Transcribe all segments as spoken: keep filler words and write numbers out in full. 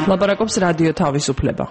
ლაპარაკობს რადიო თავისუფლება.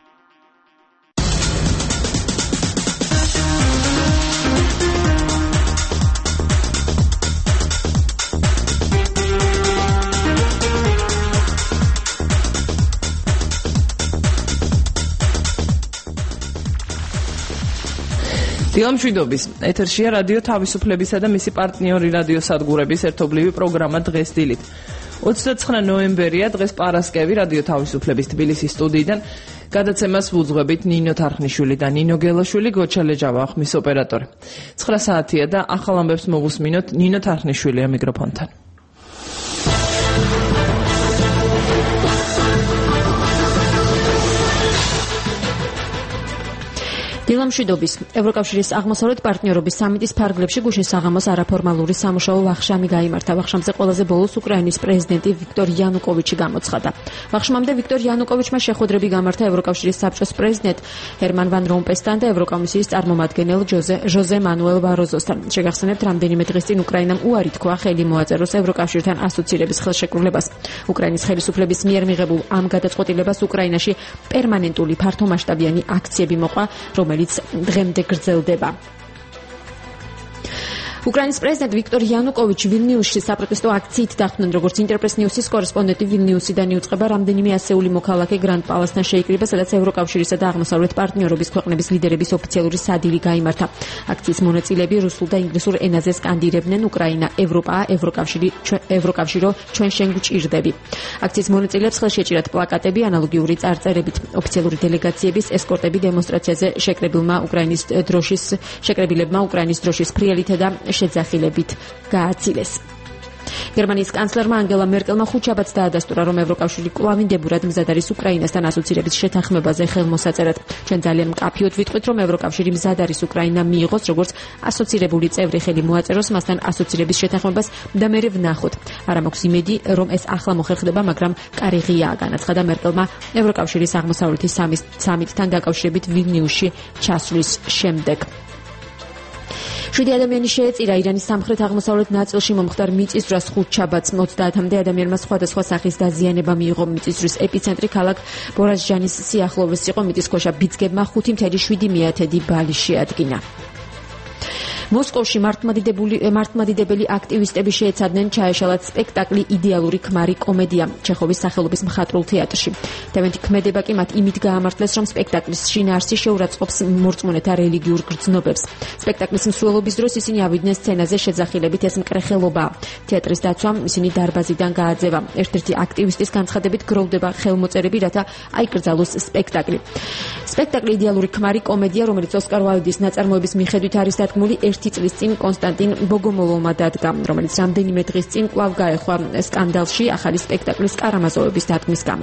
დილამშვიდობის ეთერშია რადიო თავისუფლებისა და მისი პარტნიორი რადიო სადგურების ერთობლივი პროგრამა დღეს დილით. ოცდაცხრა ნოემბერია, დღეს პარასკევი, რადიო თავისუფლების თბილისის სტუდიიდან გადაცემას ვუძღვებით ნინო თარხნიშვილი და ნინო გელაშვილი, გოჩა ლეჯავა ხმის ოპერატორი. ცხრა საათია და ახალ ამბებს მოვუსმინოთ ნინო თარხნიშვილია მიკროფონთან. დილამშვიდობის ევროკავშირის აღმოსავლეთ პარტნიორობის სამიტის ფარგლებში გუშინ საღამოს არაფორმალური სამუშაო ვახშამი გაიმართა. ვახშამზე ყველაზე ბოლოს უკრაინის პრეზიდენტი ვიქტორ იანუკოვიჩი გამოცხადა. ვახშამამდე ვიქტორ იანუკოვიჩმა შეხვედრები გამართა ევროკავშირის საბჭოს პრეზიდენტ ჰერმან ვან რომპესთან და ევროკომისიის წარმომადგენელ ჯოზე ჟოზე მანუელ ბაროზოსთან. შეგახსენებთ, რამდენიმე დღის წინ უკრაინამ უარი თქვა ხელი მოაწეროს ევროკავშირთან ასოცირების ხელშეკრულებას. უკრაინის ხელისუფლების მიერ მიღებულ ამ გადაწყვეტილებას უკრაინაში პერმანენტული ფართომასშტაბიანი აქციები მოყვა, რომელიც დღემდე გრძელდება. უკრაინის პრეზიდენტ ვიქტორ იანუკოვიჩი ვილნიუსში საპროტესტო აქციით დახვდნენ, როგორც ინტერპრეს ნიუსის კორესპონდენტი ვილნიუსიდან იუწყება, რამდენიმე ასეული მოქალაქე გრანდ პალასთან შეიკრიბა, სადაც ევროკავშირისა და აღმოსავლეთ პარტნიორობის ქვეყნების ლიდერების ოფიციალური სადილი გაიმართა. აქციის მონაწილეები რუსულ და ინგლისურ ენაზე სკანდირებდნენ უკრაინა ევროპაა, ევროკავშირი, ევროკავშირო, ჩვენ შენ გვჭირდები. აქციის მონაწილეებს ხელში ეჭირათ პლაკატები ანალოგიური წარწერებით. ოფიციალური დელეგაციების ესკორტები დემონსტრაციაზე შეკრებილმა უკრაინის დროშის შეკრებილებმა უკრაინის დროშის ფრიალითა და შეძახილებით გააცილეს. გერმანიის კანცლერმა ანგელა მერკელმა ხუთშაბათს დაადასტურა, რომ ევროკავშირი კვლავინდებურად მზად არის უკრაინასთან ასოცირების შეთანხმებაზე ხელმოსაწერად. ჩვენ ძალიან მკაფიოდ ვიტყვით, რომ ევროკავშირი მზად არის უკრაინა მიიღოს როგორც ასოცირებული წევრი, ხელი მოაწეროს მასთან ასოცირების შეთანხმებას და მერე ვნახოთ. არა მაქვს იმედი, რომ ეს ახლა მოხერხდება, მაგრამ კარი ღიაა, განაცხადა მერკელმა ევროკავშირის აღმოსავლეთის სამიტთან დაკავშირებით ვილნიუსში ჩასვლის შემდეგ. შვიდი ადამიანი შეეწირა ირანის სამხრეთ-აღმოსავლეთ ნაწილში მომხდარ მიწისძვრას ხუთშაბათს. ოცდაათამდე ადამიანმა სხვადასხვა სახის დაზიანება მიიღო. მიწისძვრის ეპიცენტრი ქალაქ ბორაზჯანის სიახლოვეს იყო. მიწისქვეშა ბიძგებმა ხუთი ფاصლე შვიდი ბალი შეადგინა. მოსკოვში მართლმადიდებელი აქტივისტები შეეცადნენ ჩაეშალათ სპექტაკლი „იდეალური ქმარი კომედია“ ჩეხოვის სახელობის მხატვრულ თეატრში. თემეთი ქმედება კი მათ იმით გაამართლეს, რომ სპექტაკლის შინაარსი შეურაცხყოფს მორწმუნეთა რელიგიურ გრძნობებს. სპექტაკლის მსვლელობის დროს ისინი ავიდნენ სცენაზე შეძახილებით, ეს მკრეხელობაა. თეატრის დაცვამ ისინი დარბაზიდან გააძევა. ერთ-ერთი აქტივისტის განცხადებით გროვდება ხელმოწერები, რათა აიკრძალოს სპექტაკლი. სპექტაკლი „იდეალური ქმარი კომედია“, რომელიც ოსკარ უაილდის ნაწარმოების მიხედვით არის დადგმული, ერთი წლის წინ კონსტანტინ ბოგომოლოვმა დადგა, რომელიც რამდენიმე დღის წინ კვლავ გაეხვა სკანდალში ახალი სპექტაკლის კარამაზოვების დადგმის გამო.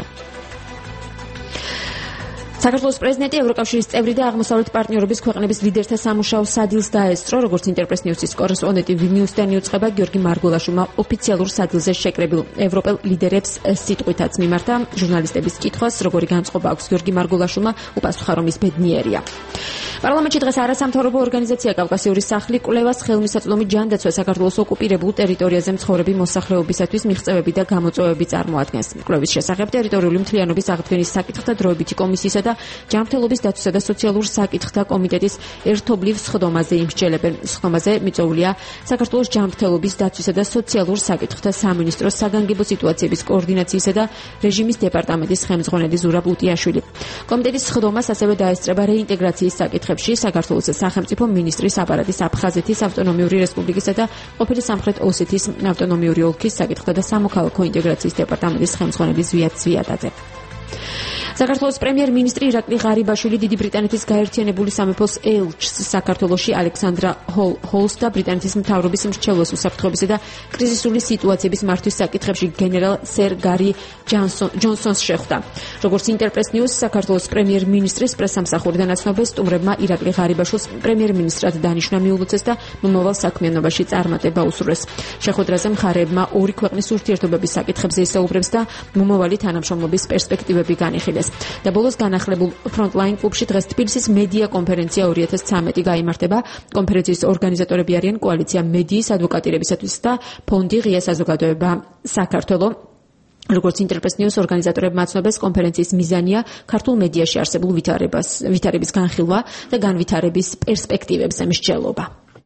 საქართველოს პრეზიდენტი ევროკავშირის წევრი და აღმოსავლეთ პარტნიორობის ქვეყნების ლიდერთა სამუშაო სადილს დაესწრო, როგორც ინტერპრეს ნიუსის კორესპონდენტი ვილნიუსიდან იუწყება, გიორგი მარგულაშვილმა ოფიციალურ სადილზე შეკრებილ ევროპელ ლიდერებს სიტყვითაც მიმართა. ჟურნალისტების კითხვას, როგორი განწყობა აქვს გიორგი მარგულაშვილმა, უპასუხა, რომ ის ბედნიერია. პარლამენტში დღეს არასამთავრობო ორგანიზაცია კავკასიური სახლი კვლევას ხელმისაწვდომი ჯანდაცვა საქართველოს ოკუპირებულ ტერიტორიაზე მცხოვრები მოსახლეობისათვის მიღწევები და გამოწვევები წარმოადგენს. კვლევის შესახებ ტერიტორიული მთლიანობის აღდგენის საკითხთა დროებითი კომისიისა და ჯანმრთელობის დაცვისა და სოციალურ საკითხთა კომიტეტის ერთობლივ სხდომაზე იმსჯელებენ. სხდომაზე მიწვეულია საქართველოს ჯანმრთელობის დაცვისა და სოციალურ საკითხთა სამინისტროს საგანგებო სიტუაციების კოორდინაციისა და რეჟიმის დეპარტამენტის ხელმძღვანელი ზურაბ უტიაშვილი. კომიტეტის სხდომას ასევე დაესწრება რეინტეგრაციის საკითხებში საქართველოს სახელმწიფო მინისტრის აპარატის აფხაზეთის ავტონომიური რესპუბლიკისა და ყოფილი სამხრეთ ოსეთის ავტონომიური ოლქის საკითხთა და სამოქალაქო ინტეგრაციის დეპარტამენტის ხელმძღვანელი ზვიად ზვიადაძე. საქართველოს პრემიერ-მინისტრი ირაკლი ღარიბაშვილი დიდი ბრიტანეთის გაერთიანებული სამეფოს ელჩს საქართველოში ალექსანდრა ჰოლს და ბრიტანეთის მთავრობის მრჩევლოს უსაფრთხოებისა და კრიზისული სიტუაციების მართვის საკითხებში გენერალ სერ გარი ჯონსონს შეხვდა. როგორც ინტერპრეს ნიუს, საქართველოს პრემიერ-მინისტრის პრესამსახურიდან აცნობეს, სტუმრებმა ირაკლი ღარიბაშვილს პრემიერ-მინისტრად დანიშნა მიულოცეს და მომავალ საქმიანობაში წარმატება უსურვეს. შეხვედრაზე მხარეებმა ორი ქვეყნის ურთიერთობების საკითხებზე ისაუბრებს და მომავალი თანამშრომლობის პერსპექტივები განიხილეს. და ბოლოს განახლებულ ფრონტლაინ კლუბში დღეს თბილისის მედია კონფერენცია ორი ათას ცხრამეტი გაიმართება. კონფერენციის ორგანიზატორები არიან კოალიცია მედიის ადვოკატირებისათვის და ფონდი ღია საზოგადოება საქართველო. როგორც ინტერპრეს ნიუს ორგანიზატორებმა აცნობეს, კონფერენციის მიზანია ქართულ მედიაში არსებულ ვითარებას, ვითარების განხილვა და განვითარების პერსპექტივებზე მსჯელობა.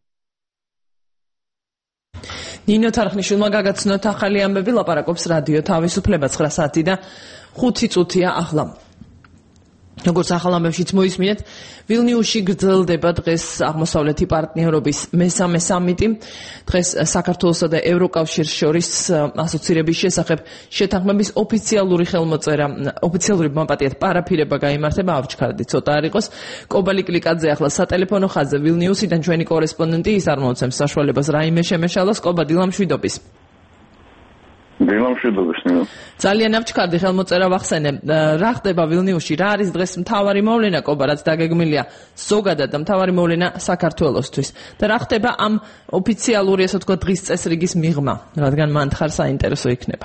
ნინო თარხნიშვილმა გაგაცნოთ ახალი ამბები, ლაპარაკობს რადიო თავისუფლება ცხრა საათი და ხუთი წუთია ახლა. როგორც ახალ ამბებშიც მოისმინეთ, ვილნიუსში გრძელდება დღეს აღმოსავლეთი პარტნიორობის მესამე სამიტი. დღეს საქართველოსა და ევროკავშირს შორის ასოცირების შესახებ შეთანხმების ოფიციალური ხელმოწერა, ოფიციალური მაპატიეთ პარაფირება გაიმართება. ავჩქარდი ცოტა არ იყოს. კობალი კლიკაძე ახლა სატელეფონო ხაზზე ვილნიუსიდან ჩვენი კორესპონდენტი ის არ მომცემს საშუალებას რაიმე შემეშალოს. კობა, დილამშვიდობის. დილამშვიდობის. ძალიან ავჩქარდი ხელმოწერა ვახსენე. რა ხდება ვილნიუსში? რა არის დღეს მთავარი მოვლენა, კობა, რაც დაგეგმილია ზოგადად და მთავარი მოვლენა საქართველოსთვის? და რა ხდება ამ ოფიციალური, ასე ვთქვათ, დღის წესრიგის მიღმა, რადგან მან თხარ საინტერესო იქნება.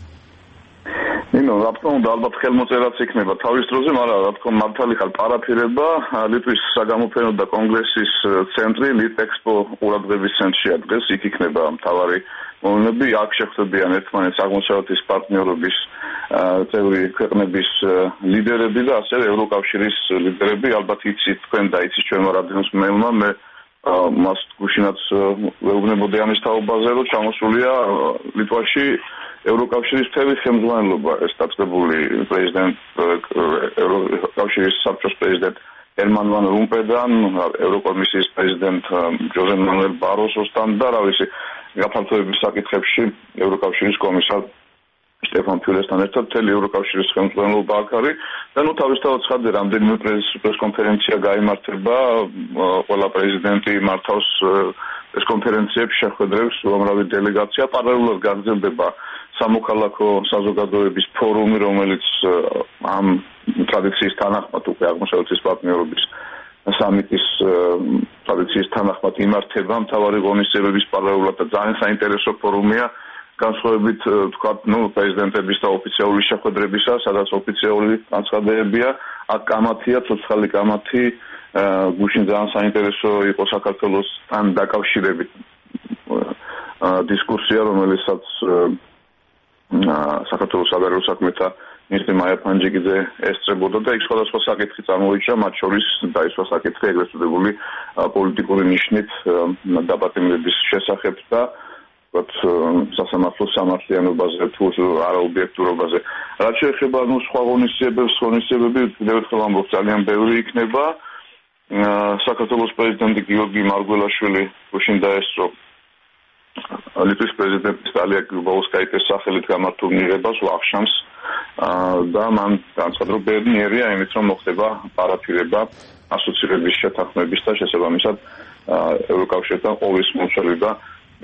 ნინო, რა თქმა უნდა, ალბათ ხელმოწერაც იქნება თავის დროზე, მაგრამ რა თქმა უნდა, მართალი ხარ პარაფირება ლიტვის საგამოფენო და კონგრესის ცენტრი ლიტექსპო ყურადღების ცენტრშია დღეს, იქ იქნება მთავარი მოვლენები, აქ შეხვდებიან ერთმანეთს აღმოსავლეთის პარტნიორობის წევრი ქვეყნების ლიდერები და ასევე ევროკავშირის ლიდერები. ალბათ იცით თქვენ და იცით ჩვენმა რადიოს მელმა, მე მას გუშინაც ვეუბნებოდი ამის თაობაზე, რომ ჩამოსულია ლიტვაში ევროკავშირის მთელი ხელმძღვანელობა, ეს დაწყებული პრეზიდენტ ევროკავშირის საბჭოს პრეზიდენტ ერმან ვან რომპედან, ევროკომისიის პრეზიდენტ ჯოზე მანუელ ბაროსოსთან და რა ვიცი, გაფართოების საკითხებში ევროკავშირის კომისარ სტეფან ფიულესთან ერთად მთელი ევროკავშირის ხელმძღვანელობა აქ არის და ნუ თავისთავად ცხადია, რამდენიმე პრესკონფერენცია გაიმართება, ყველა პრეზიდენტი მართავს პრესკონფერენციებს, შეხვედრებს უამრავი დელეგაცია, პარალელურად გაგრძელდება სამოქალაქო საზოგადოების ფორუმი, რომელიც ამ ტრადიციის თანახმად უკვე აღმოსავლეთის პარტნიორობის სამიტის ტრადიციის თანახმად იმართება მთავარი ღონისძიებების პარალელურად და ძალიან საინტერესო ფორუმია განსხვავებით თქვათ, ნუ პრეზიდენტების და ოფიციალური შეხვედრებისა, სადაც ოფიციალური განცხადებებია, აქ კამათია, ცოცხალი კამათი, გუშინ ძალიან საინტერესო იყო საქართველოსთან დაკავშირებით დისკუსია, რომელსაც საქართველოს საგარეო საქმეთა მინისტრი მაია ფანჯიკიძე ესწრებოდა და იქ სხვადასხვა საკითხი წარმოიჩინა, მათ შორის დაისვა საკითხი ეგრეთ წოდებული პოლიტიკური ნიშნით დაბატიმების შესახებ და სასამართლოს სამართლიანობაზე თუ არაობიექტურობაზე. რაც შეეხება ნუ სხვა ღონისძიებებს, ღონისძიებები კიდევ ერთხელ ამბობ, ძალიან ბევრი იქნება. საქართველოს პრეზიდენტი გიორგი მარგველაშვილი გუშინ დაესწრო ლიტვის პრეზიდენტის დალია გრიბაუსკაიტეს სახელით გამართულ მიღებას ვახშამს და მან განცხადა, რომ ბედნიერია იმით, რომ მოხდება პარაფირება ასოცირების შეთანხმების და შესაბამისად ევროკავშირთან ყოვლის მომცველი და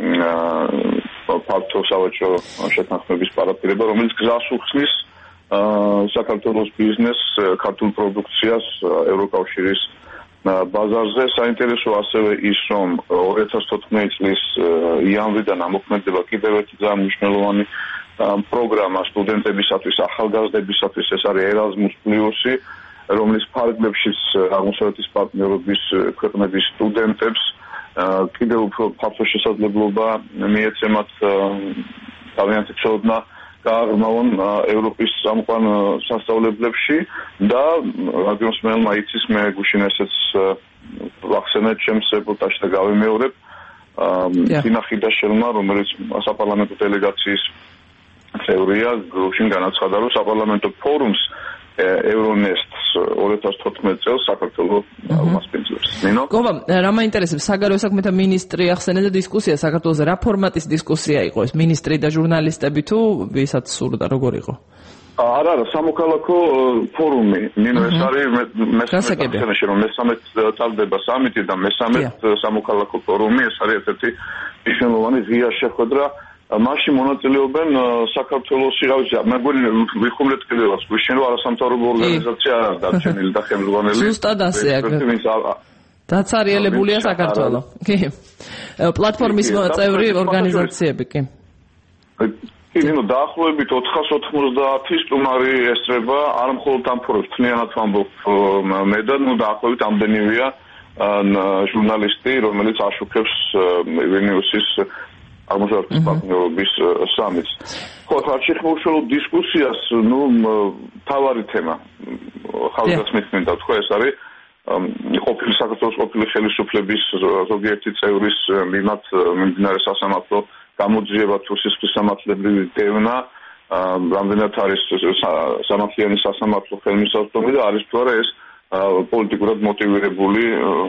ფაქტო სავაჭრო შეთანხმების პარაფირება, რომელიც გზას უხსნის საქართველოს ბიზნესს, ქართულ პროდუქციას ევროკავშირის ბაზარზე. საინტერესო ასევე ის, რომ ორი ათას თოთხმეტი წლის იანვრიდან ამოქმედება კიდევ ერთი ძალიან მნიშვნელოვანი პროგრამა სტუდენტებისათვის, ახალგაზრდებისათვის, ეს არის Erasmus Plus-ი, რომლის ფარგლებშიც აღმოსავლეთის პარტნიორობის ქვეყნების სტუდენტებს კიდევ უფრო ფართო შესაძლებლობა მიეცემათ თავიანთი ცოდნა გააღრმავონ ევროპის სამყარო სასწავლებლებში და რადიოს მელმა იცის, მე გუშინ ესეც ვახსენეთ ჩემს რეპორტაჟში და გავიმეორებ თინა ხიდაშელმა, რომელიც საპარლამენტო დელეგაციის წევრია, გუშინ განაცხადა, რომ საპარლამენტო ფორუმს Euronest ორი ათას თოთხმეტი წელს საქართველოს მასპინძლებს. ნინო? გობა, რა მაინტერესებს, საგარეო საქმეთა მინისტრი ახსენე და დისკუსია საქართველოს რა ფორმატის დისკუსია იყო ეს, მინისტრი და ჟურნალისტები თუ ვისაც სურდა, როგორ იყო? არა, არა, სამოქალაქო ფორუმი. ნინო, ეს არის მესამე რომ მესამე წარდება სამიტი და მესამე სამოქალაქო ფორუმი, ეს არის ერთ-ერთი მნიშვნელოვანი ღია შეხვედრა. მასში მონაწილეობენ საქართველოსი, რა ვიცი, მეგონი ვიხუმრეთ კიდევაც, გუშინ რომ არასამთავრობო ორგანიზაცია არ არის დარჩენილი და ხელმძღვანელი. ზუსტად ასე აქ. დაცარიელებულია საქართველო. კი. პლატფორმის წევრი ორგანიზაციები, კი. კი, ნინო, დაახლოებით ოთხას ოთხმოცდაათი სტუმარი ესწრება, არ მხოლოდ ამ ფორუმს, თნიანად ვამბობ მე და ნუ დაახლოებით ამდენივეა ჟურნალისტი, რომელიც აშუქებს ვილნიუსის აღმოსავლეთის პარტნიორობის სამიტს. ხო, ხარჩიხ მოუშალო დისკუსიას, ნუ თავარი თემა. ხალხასმით მინდა თქვა, ეს არის ყოფილი საქართველოს ყოფილი ხელისუფლების ზოგიერთი წევრის მიმართ მიმდინარე სასამართლო გამოძიება თუ სისხლის სამართლებრივი დევნა, რამდენად არის სამართლიანი სასამართლო ხელმისაწვდომი და არის თუ არა ეს პოლიტიკურად მოტივირებული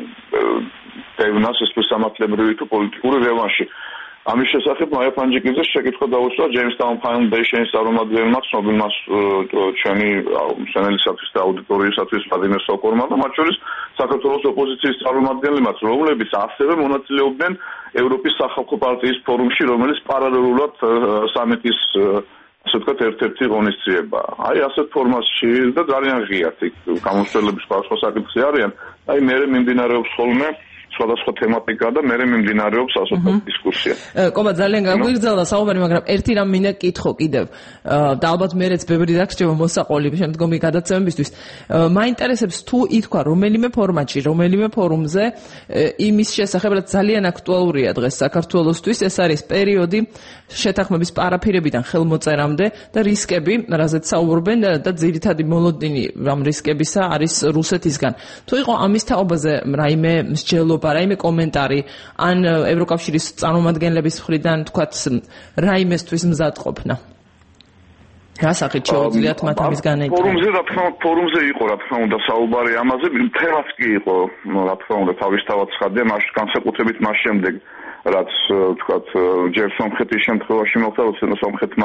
დევნა სისხლის სამართლებრივი თუ პოლიტიკური რევანში. ამის შესახებ მაია ფანჯიკიძეს შეკითხვა დაუსვა ჯეიმსტაუნ ფაუნდეიშენის წარმომადგენელმა ცნობილმა ჩვენი მშენელისათვის და აუდიტორიისათვის ვლადიმერ სოკორმა და მათ შორის საქართველოს ოპოზიციის წარმომადგენლებმაც, რომლებიც ასევე მონაწილეობდნენ ევროპის სახალხო პარტიის ფორუმში, რომელიც პარალელურად სამიტის ასე ვთქვათ ერთ-ერთი ღონისძიება. აი ასეთ ფორმატში და ძალიან ღიად იქ გამოსვლელების სხვადასხვა საკითხი არიან. აი მე მიმდინარეობს ხოლმე სხვადასხვა თემატიკა და მე მიმდინარეობს ასეთი დისკუსია. კობა ძალიან გაგვიგრძელდა საუბარი, მაგრამ ერთი რამ მინდა კითხო კიდევ. და ალბათ მეც ბევრი დაგჭირება მოსაყოლი შემდგომი გადაცემებისთვის. მაინტერესებს თუ ითქვა რომელიმე ფორმატში, რომელიმე ფორუმზე იმის შესახებ, რაც ძალიან აქტუალურია დღეს საქართველოსთვის, ეს არის პერიოდი შეთანხმების პარაფირებიდან ხელმოწერამდე და რისკები, რაზეც საუბრობენ და ძირითადი მოლოდინი ამ რისკებისა არის რუსეთისგან. თუ იყო ამის თაობაზე რაიმე მსჯელობა, რაიმე კომენტარი ან ევროკავშირის წარმომადგენლების მხრიდან თქვათ რაიმესთვის მზადყოფნა. რა სახით შეუძლიათ მათ ამის განეჭრა? ფორუმზე რა თქმა უნდა ფორუმზე იყო რა თქმა უნდა საუბარი ამაზე, თემაც კი იყო რა თქმა უნდა თავისთავად ცხადია, მას განსაკუთრებით მას შემდეგ რაც თქვათ ჯერ სომხეთის შემთხვევაში მოხდა, როცა სომხეთმა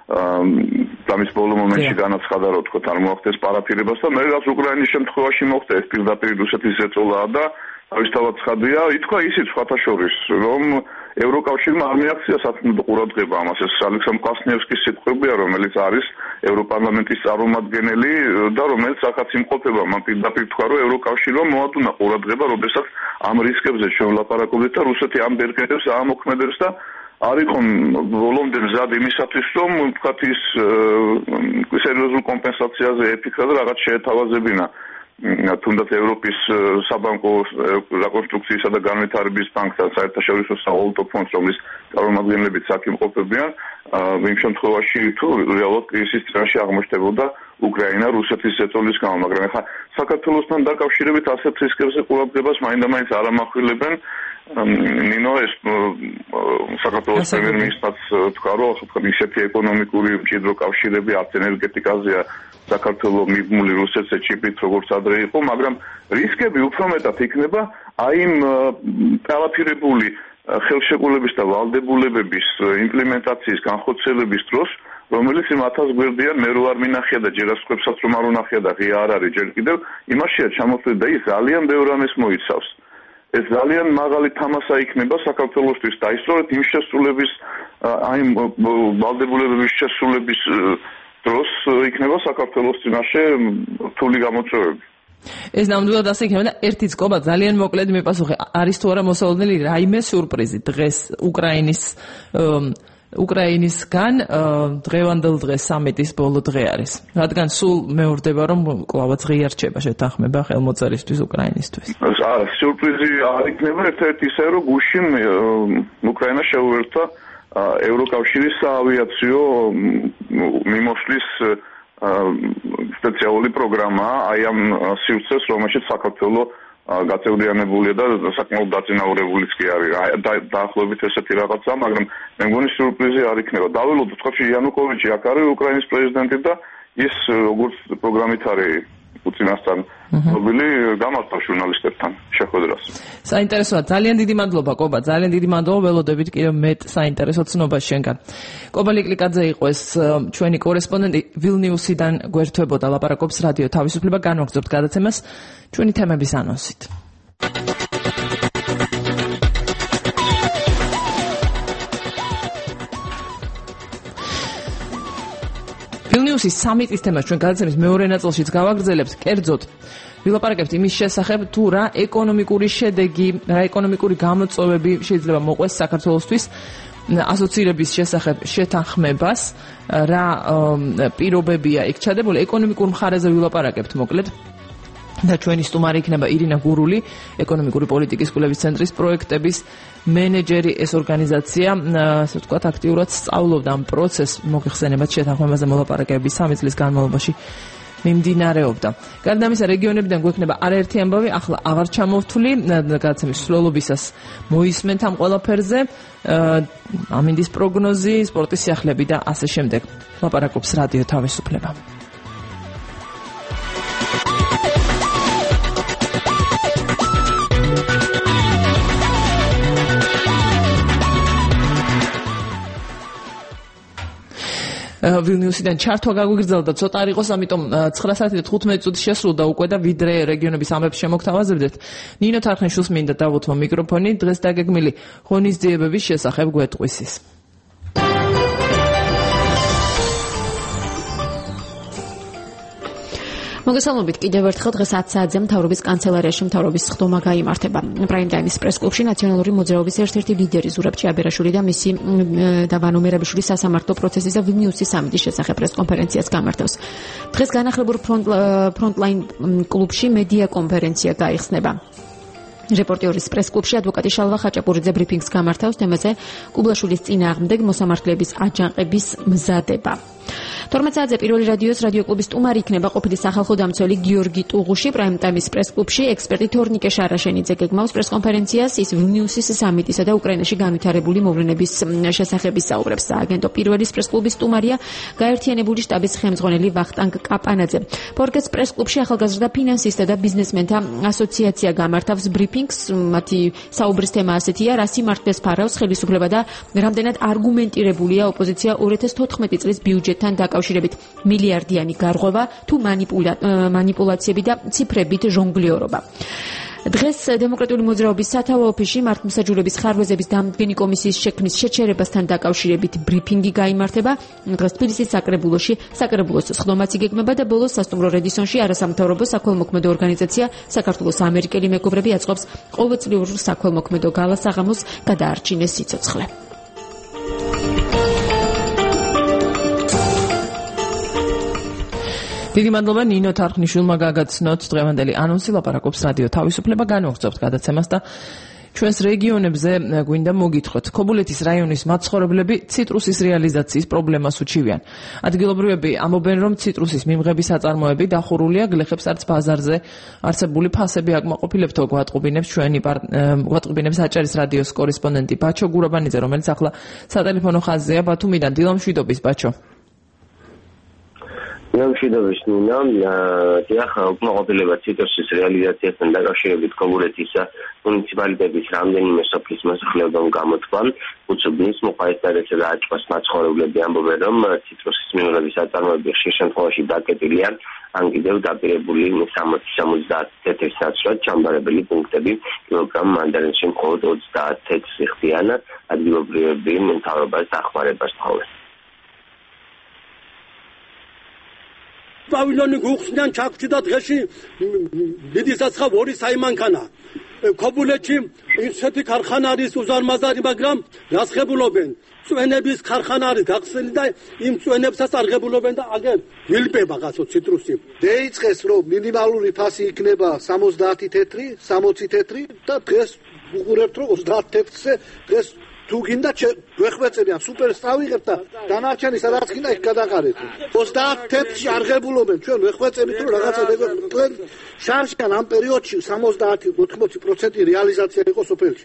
ამის ბოლო მომენტში განაცხადა, რომ თქვათ არ მოახდეს პარაფირებას და მე რაც უკრაინის შემთხვევაში მოხდა, ეს პირდაპირ რუსეთის ზეწოლაა და თავისთავად ცხადია, ითქვა ისიც სხვათა შორის, რომ ევროკავშირმა არ მიაქცია სათქმელო ყურადღება ამას. ეს ალექსანდრ კვასნიევსკის სიტყვებია, რომელიც არის ევროპარლამენტის წარმომადგენელი და რომელიც ახაც იმყოფება. მან პირდაპირ თქვა, რომ ევროკავშირმა მოადუნა ყურადღება, როდესაც ამ რისკებზე შევლაპარაკობდით და რუსეთი ამ ბერკეტებს აამოქმედებს და არ იყო ბოლომდე მზად იმისათვის, რომ თქვათ ის სერიოზულ კომპენსაციაზე ეთიქა და რაღაც შეეთავაზებინა. თუნდაც ევროპის საბანკო რეკონსტრუქციისა და განვითარების ბანკთან საერთაშორისო სავალუტო ფონდს, რომლის წარმომადგენლებიც აქ იმყოფებიან, იმ შემთხვევაში თუ რეალურად კრიზისის წინაშე აღმოჩნდებოდა უკრაინა რუსეთის ზეწოლის გამო, მაგრამ ახლა საქართველოსთან დაკავშირებით ასეთ რისკებზე ყურადღებას მაინდა-მაინც არ ამახვილებენ. ნინო ეს საქართველოს პრემიერ-მინისტრიც თქვა, რომ ისეთი ეკონომიკური მჭიდრო კავშირები არც ენერგეტიკაზეა საქართველოს მიბმული რუსეთზე ჩიპით როგორც ადრე იყო, მაგრამ რისკები უფრო მეტად იქნება აი იმ პარაფირებული ხელშეკრულების და ვალდებულებების იმპლემენტაციის განხორციელების დროს, რომელიც იმ ათას გვერდიან მე რო არ მინახია და ჯერ ასხვებსაც რომ არ უნახია და ღია არ არის ჯერ კიდევ იმაშია ჩამოთვლილი და ის ძალიან ბევრ ამას მოიცავს. ეს ძალიან მაღალი თამასა იქნება საქართველოსთვის და ისწორედ იმ შესრულების აი ვალდებულებების შესრულების დროს იქნება საქართველოს წინაშე რთული გამოწვევები. ეს ნამდვილად ასე იქნება და ერთი წყობა ძალიან მოკლედ მიპასუხე. არის თუ არა მოსალოდნელი რაიმე სიურპრიზი დღეს უკრაინის უკრაინისგან დღევანდელ დღეს სამიტის ბოლო დღე არის. რადგან სულ მეორდება რომ კლავაც ღია რჩება შეთანხმება ხელმოწერისთვის უკრაინისთვის. სიურპრიზი არ იქნება ერთ-ერთი ისე რომ გუშინ უკრაინა შეუერთდა ევროკავშირის საავიაციო მიმოსვლის სპეციალური პროგრამა აი ამ სივრცეს, რომელშიც საქართველოს გაწევრიანებულია და საკმაოდ დაწინაურებულიც კი არის. დაახლოებით ესეთი რაღაცა, მაგრამ მე მგონი სიურპრიზი არ იქნება. დაველოდოთ ხოჩი იანუკოვიჩი აქ არის უკრაინის პრეზიდენტი და ის როგორც პროგრამით არის პუტინასთან მობილი გამართა ჟურნალისტებთან შეხვედრას. საინტერესოა, ძალიან დიდი მადლობა კობა, ძალიან დიდი მადლობა, ველოდებით კიდევ მეტ საინტერესო ცნობას შენგან. კობა ლიკლიკაძე იყო ეს ჩვენი კორესპონდენტი ვილნიუსიდან გვერდებოდა ლაპარაკობს რადიო თავისუფლება, განვაგრძობთ გადაცემას ჩვენი თემების ანონსით. ვილნიუსის სამიტის თემას ჩვენ გადაცემის მეორე ნაწილშიც გავაგრძელებთ, კერძოდ ვილაპარაკებთ იმის შესახებ, თუ რა ეკონომიკური შედეგი, რა ეკონომიკური გამოწვევები შეიძლება მოყვეს საქართველოსთვის ასოცირების შესახებ შეთანხმებას, რა პირობებია იქ ჩადებული. ეკონომიკურ მხარეზე ვილაპარაკებთ მოკლედ. და ჩვენი სტუმარი იქნება ირინა გურული, ეკონომიკური პოლიტიკის კვლევის ცენტრის პროექტების მენეჯერი. ეს ორგანიზაცია, ასე ვთქვათ, აქტიურად სწავლობდა ამ პროცესს მოხსენებად შეთანხმებაზე მოლაპარაკებები სამი წლის განმავლობაში მიმდინარეობდა. გარდა ამისა, რეგიონებიდან გვექნება არაერთი ამბავი, ახლა აღარ ჩამოვთვლი, გადაცემის მსვლელობისას მოისმენთ ამ ყველაფერზე, ამინდის პროგნოზი, სპორტის სიახლეები და ასე შემდეგ. ლაპარაკობს რადიო თავისუფლება. ვილნიუსიდან ჩართვა გაგვიგრძელდა, ცოტა არ იყოს, ამიტომ ცხრა საათი და თხუთმეტი წუთი შესრულდა უკვე და ვიდრე რეგიონების ამბებს შემოგთავაზებდეთ. ნინო თარხნიშვილს მინდა დავუთმო მიკროფონი, დღეს დაგეგმილი ღონისძიებების შესახებ გვეტყვისის. მოგესალმებით კიდევ ერთხელ დღეს ათი საათზე მთავრობის კანცელარიაში მთავრობის სხდომა გაიმართება. პრაიმ ტაიმის პრეს-კლუბში ნაციონალური მოძრაობის ერთ-ერთი ლიდერი ზურაბ ჭიაბერაშვილი და მისი და ვანო მერაბიშვილის სასამართლო პროცესის და ვილნიუსის სამიტის შესახებ პრეს-კონფერენციას გამართავს. დღეს განახლებურ ფრონტლაინ კლუბში მედია კონფერენცია გაიხსნება. რეპორტიორის პრეს-კლუბში ადვოკატი შალვა ხაჭაპურიძე ბრიფინგს გამართავს თემაზე კუბლაშვილის წინააღმდეგ მოსამართლეების აჯანყების მზადება. თორმეტ საათზე პირველი რადიოს რადიო კლუბის სტუმარი იქნება ყოფილი სახალხო დამცველი გიორგი ტუღუში. პრაიმ ტაიმის პრეს-კლუბში ექსპერტი თორნიკე შარაშენიძე გეგმავს პრეს-კონფერენციას ის ვილნიუსის სამიტისა და უკრაინაში განვითარებული მოვლენების შესახებ ისაუბრებს. სააგენტო პირველის პრეს-კლუბის სტუმარია გაერთიანებული შტაბის ხელმძღვანელი ვახტანგ კაპანაძე. ფორგეს პრეს-კლუბში ახალგაზრდა ფინანსისტთა და ბიზნესმენთა ასოციაცია გამართავს ბრიფინგს. მათი საუბრის თემა ასეთია: რა სიმართლეს ფარავს ხელისუფლება და რამდენად არგუმენტირებულია ოპოზიცია ორი ათას თოთხმეტი წლის ბიუჯეტთან დაკავშირებით, მილიარდიანი გარღვევა თუ მანიპულაციები და ციფრებით ჟონგლიორობა. დღეს დემოკრატიული მოძრაობის სათავო ოფისში მართლმსაჯულების ხარვეზების დამდგენი კომისიის შექმნის შეჩერებასთან დაკავშირებით ბრიფინგი გაიმართება. დღეს თბილისის საკრებულოში საკრებულოს სხდომაც იგეგმება და ბოლოს სასტუმრო რედისონში არასამთავრობო საქველმოქმედო ორგანიზაცია საქართველოს ამერიკელი მეგობრები აწყობს ყოველწლიურ საქველმოქმედო გალას-საღამოს გადაარჩინეს სიცოცხლე. დიდი მადლობა ნინო თარხნიშვილმა გაგაცნოთ დღევანდელი ანონსი. ლაპარაკობს რადიო თავისუფლება, განვახცობთ გადაცემას და ჩვენს რეგიონებზე გვინდა მოგითხროთ. ქობულეთის რაიონის მაცხოვრებლები ციტრუსის რეალიზაციის პრობლემას უჩივიან. ადგილობრივები ამბობენ, რომ ციტრუსის მიმღების აწარმოები დახურულია, გლეხებს არც ბაზარზე არსებული ფასები აკმაყოფილებთ. გვატყობინებს ჩვენი გვატყობინებს აჭარის რადიოს კორესპონდენტი ბაჩო გურაბანიძე, რომელიც ახლა სატელეფონო ხაზზეა ბათუმიდან. დილამშვიდობის ბაჩო. ნამშვიდობის ნინა, დიახ, უკმაყოფილება ციტრუსის რეალიზაციასთან დაკავშირებით ქობულეთის მუნიციპალიტეტის რამდენიმე სოფლის მოსახლეობამ გამოთქვამ, უცუბნის მუხაესტარესა და აჭყას მაცხოვრებლები ამბობენ, რომ ციტრუსის მიმღების აწარმოები ხშირ შემთხვევაში დაკეტილია, ან კიდევ დაპირებული სამოცი სამოცდაათ თეთრს ნაცვლად ჩამბარებელი პუნქტები კილოგრამ მანდარინში მხოლოდ ოცდაათ თეთრს იხდიან, ადგილობრივები მთავრობას დახმარებას თხოვენ. პავილონი გუხსნიან ჩაგვჭიდა დღეში დიდი საცხა ორი საიმანქანა. ქობულეთში ისეთი ქარხანა არის უზარმაზარი, მაგრამ რასხებულობენ. წვენების ქარხანა არის გახსნილი და იმ წვენებსაც არღებულობენ და აგერ ვილპება გასო ციტრუსი. დაიწყეს რომ მინიმალური ფასი იქნება სამოცდაათი თეთრი, სამოცი თეთრი და დღეს უყურებთ რომ ოცდაათ თეთრზე დღეს თუ გინდა გვეხვეწებიან სუპერს წავიღებთ და დანარჩენი სადაც გინდა იქ გადაყარეთ. ოცდაათ თეთრში არღებულობენ ჩვენ ვეხვეწებით რომ რაღაცა თქვენ შანსიან ამ პერიოდში სამოცდაათი ოთხმოცი პროცენტი რეალიზაცია იყო სოფელში.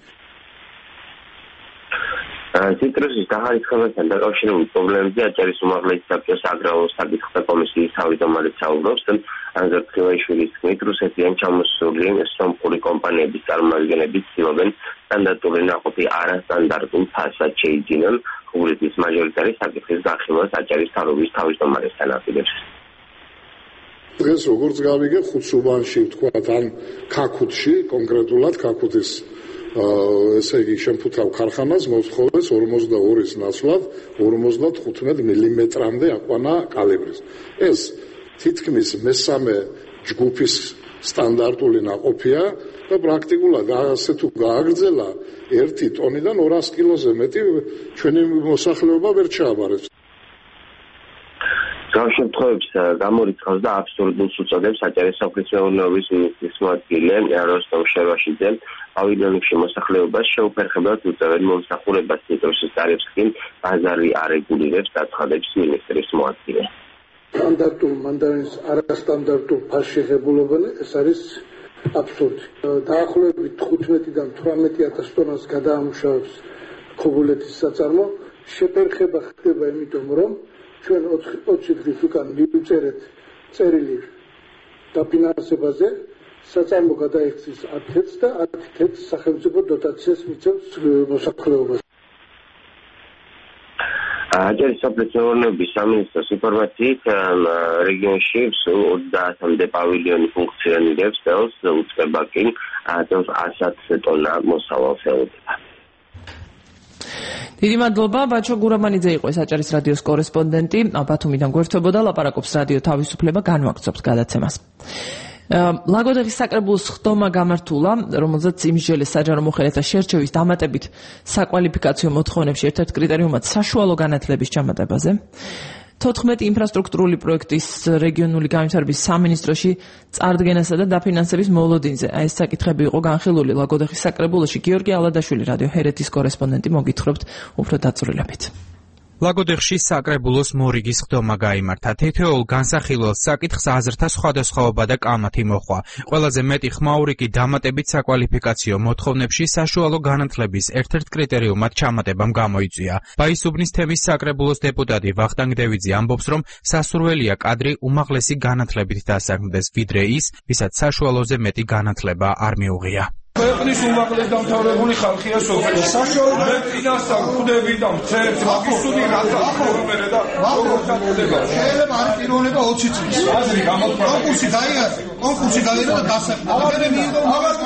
ციტრუსის დახარისხებასთან დაკავშირებულ პრობლემებზე აჭარის უმაღლესი საბჭოს აგრარულ საკითხთა კომისიის თავმჯდომარე საუბრობს. ანზორ-ქრივაიშვილის თქმით, რუსეთიდან ჩამოსული სომხური კომპანიების წარმომადგენლები ცდილობენ სტანდარტული ნაყოფი არასტანდარტულ ფასად შეიძინონ. ქობულეთის მაჟორიტარი საკითხის გახილვას აჭარის თავრობის თავმჯდომარესთან აპირებს. დღეს როგორც გავიგე ხუთსუბანში ვთქვათ ან ქაქუთში, კონკრეტულად ქაქუთის ესე იგი შემფუთავ ქარხანას მოსთხოვეს ორმოცდაორის ნაცვლად ორმოცდათხუთმეტ მილიმეტრამდე აყვანა კალიბრის. ეს თითქმის მესამე ჯგუფის სტანდარტული ნაყოფია და პრაქტიკულად ასე თუ გააგრძელა ერთი ტონიდან ორასი კილოზე მეტი ჩვენი მოსახლეობა ვერ ჩააბარებს. მსგავს შემთხვევებს გამორიცხავს და აბსურდულს უწოდებს საჭიროების მეურნეობის მინისტრის მოადგილე როსტომ შევაშიძე. პავილიონებში მოსახლეობას შეუფერხებლად უწევენ მომსახურებას ციტრუსის ტარიფს კი ბაზარი არეგულირებს დაცხადებს მინისტრის მოადგილე. სტანდარტულ მანდარინის არასტანდარტულ ფასს შეღებულობენ, ეს არის აბსურდი. დაახლოებით თხუთმეტიდან თვრამეტი ათას ტონას გადაამუშავებს ქობულეთის საწარმო. შეფერხება ხდება იმიტომ, რომ ჩვენ ოცი დღის უკან მივწერეთ წერილი დაფინანსებაზე, საწარმო გადაიქცეს ათი თეთრს და ათი თეთრს სახელმწიფო დოტაციას მიცემს მოსახლეობას. აჯერის სოფლის სამინისტროს ინფორმაციით რეგიონში სულ ოცდაათამდე პავილიონი ფუნქციონირებს, წელს უწყება კი წელს ასი ტონა მოსავალს ელოდება. დიდი მადლობა, ბაჩო გურამანიძე იყო ეს აჭარის რადიოს კორესპონდენტი, ბათუმიდან გვერდთვებოდა, ლაპარაკობს რადიო თავისუფლება, განვაგრძობს გადაცემას. ლაგოდეხის საკრებულოს ხდომა გამართულა, რომელზეც იმსჯელეს საჯარო მოხელეთა შერჩევის დამატებით საკვალიფიკაციო მოთხოვნებში ერთ-ერთ კრიტერიუმად საშუალო განათლების ჩამატებაზე. თოთხმეტი ინფრასტრუქტურული პროექტის რეგიონული განვითარების სამინისტროში წარდგენასა და დაფინანსების მოლოდინზე. ეს საკითხები იყო განხილული ლაგოდეხის საკრებულოში. გიორგი ალადაშვილი, რადიო ჰერეთის კორესპონდენტი, მოგითხრობთ უფრო დაწვრილებით. ლაგოდეხში საკრებულოს მორიგის ხდომა გაიმართა. თითოეულ განსახილველს საკითხს აზრთა სხვადასხვაობა და კამათი მოჰყვა. ყველაზე მეტი ხმაური კი დამატებით საკვალიფიკაციო მოთხოვნებში საშუალო განათლების ერთ-ერთ კრიტერიუმად ჩამატებამ გამოიწვია. ბაისუბნის თემის საკრებულოს დეპუტატი ვახტანგ დევიძე ამბობს, რომ სასურველია კადრი უმაღლესი განათლებით დასაქმდეს, ვიდრე ის, ვისაც საშუალოზე მეტი განათლება არ მიუღია. ქვეყნის უმაღლეს დამთავრებული ხალხია სოფელში. საშუალო წინასწარ ხვდები და მცერს მაგისული რატომერე და როგორ შეიძლება არის პიროვნება ოცი წლის. აზრი გამოთქვა. კონკურსი გაიარა, კონკურსი გაიარა და დასაქმდა. მე მინდო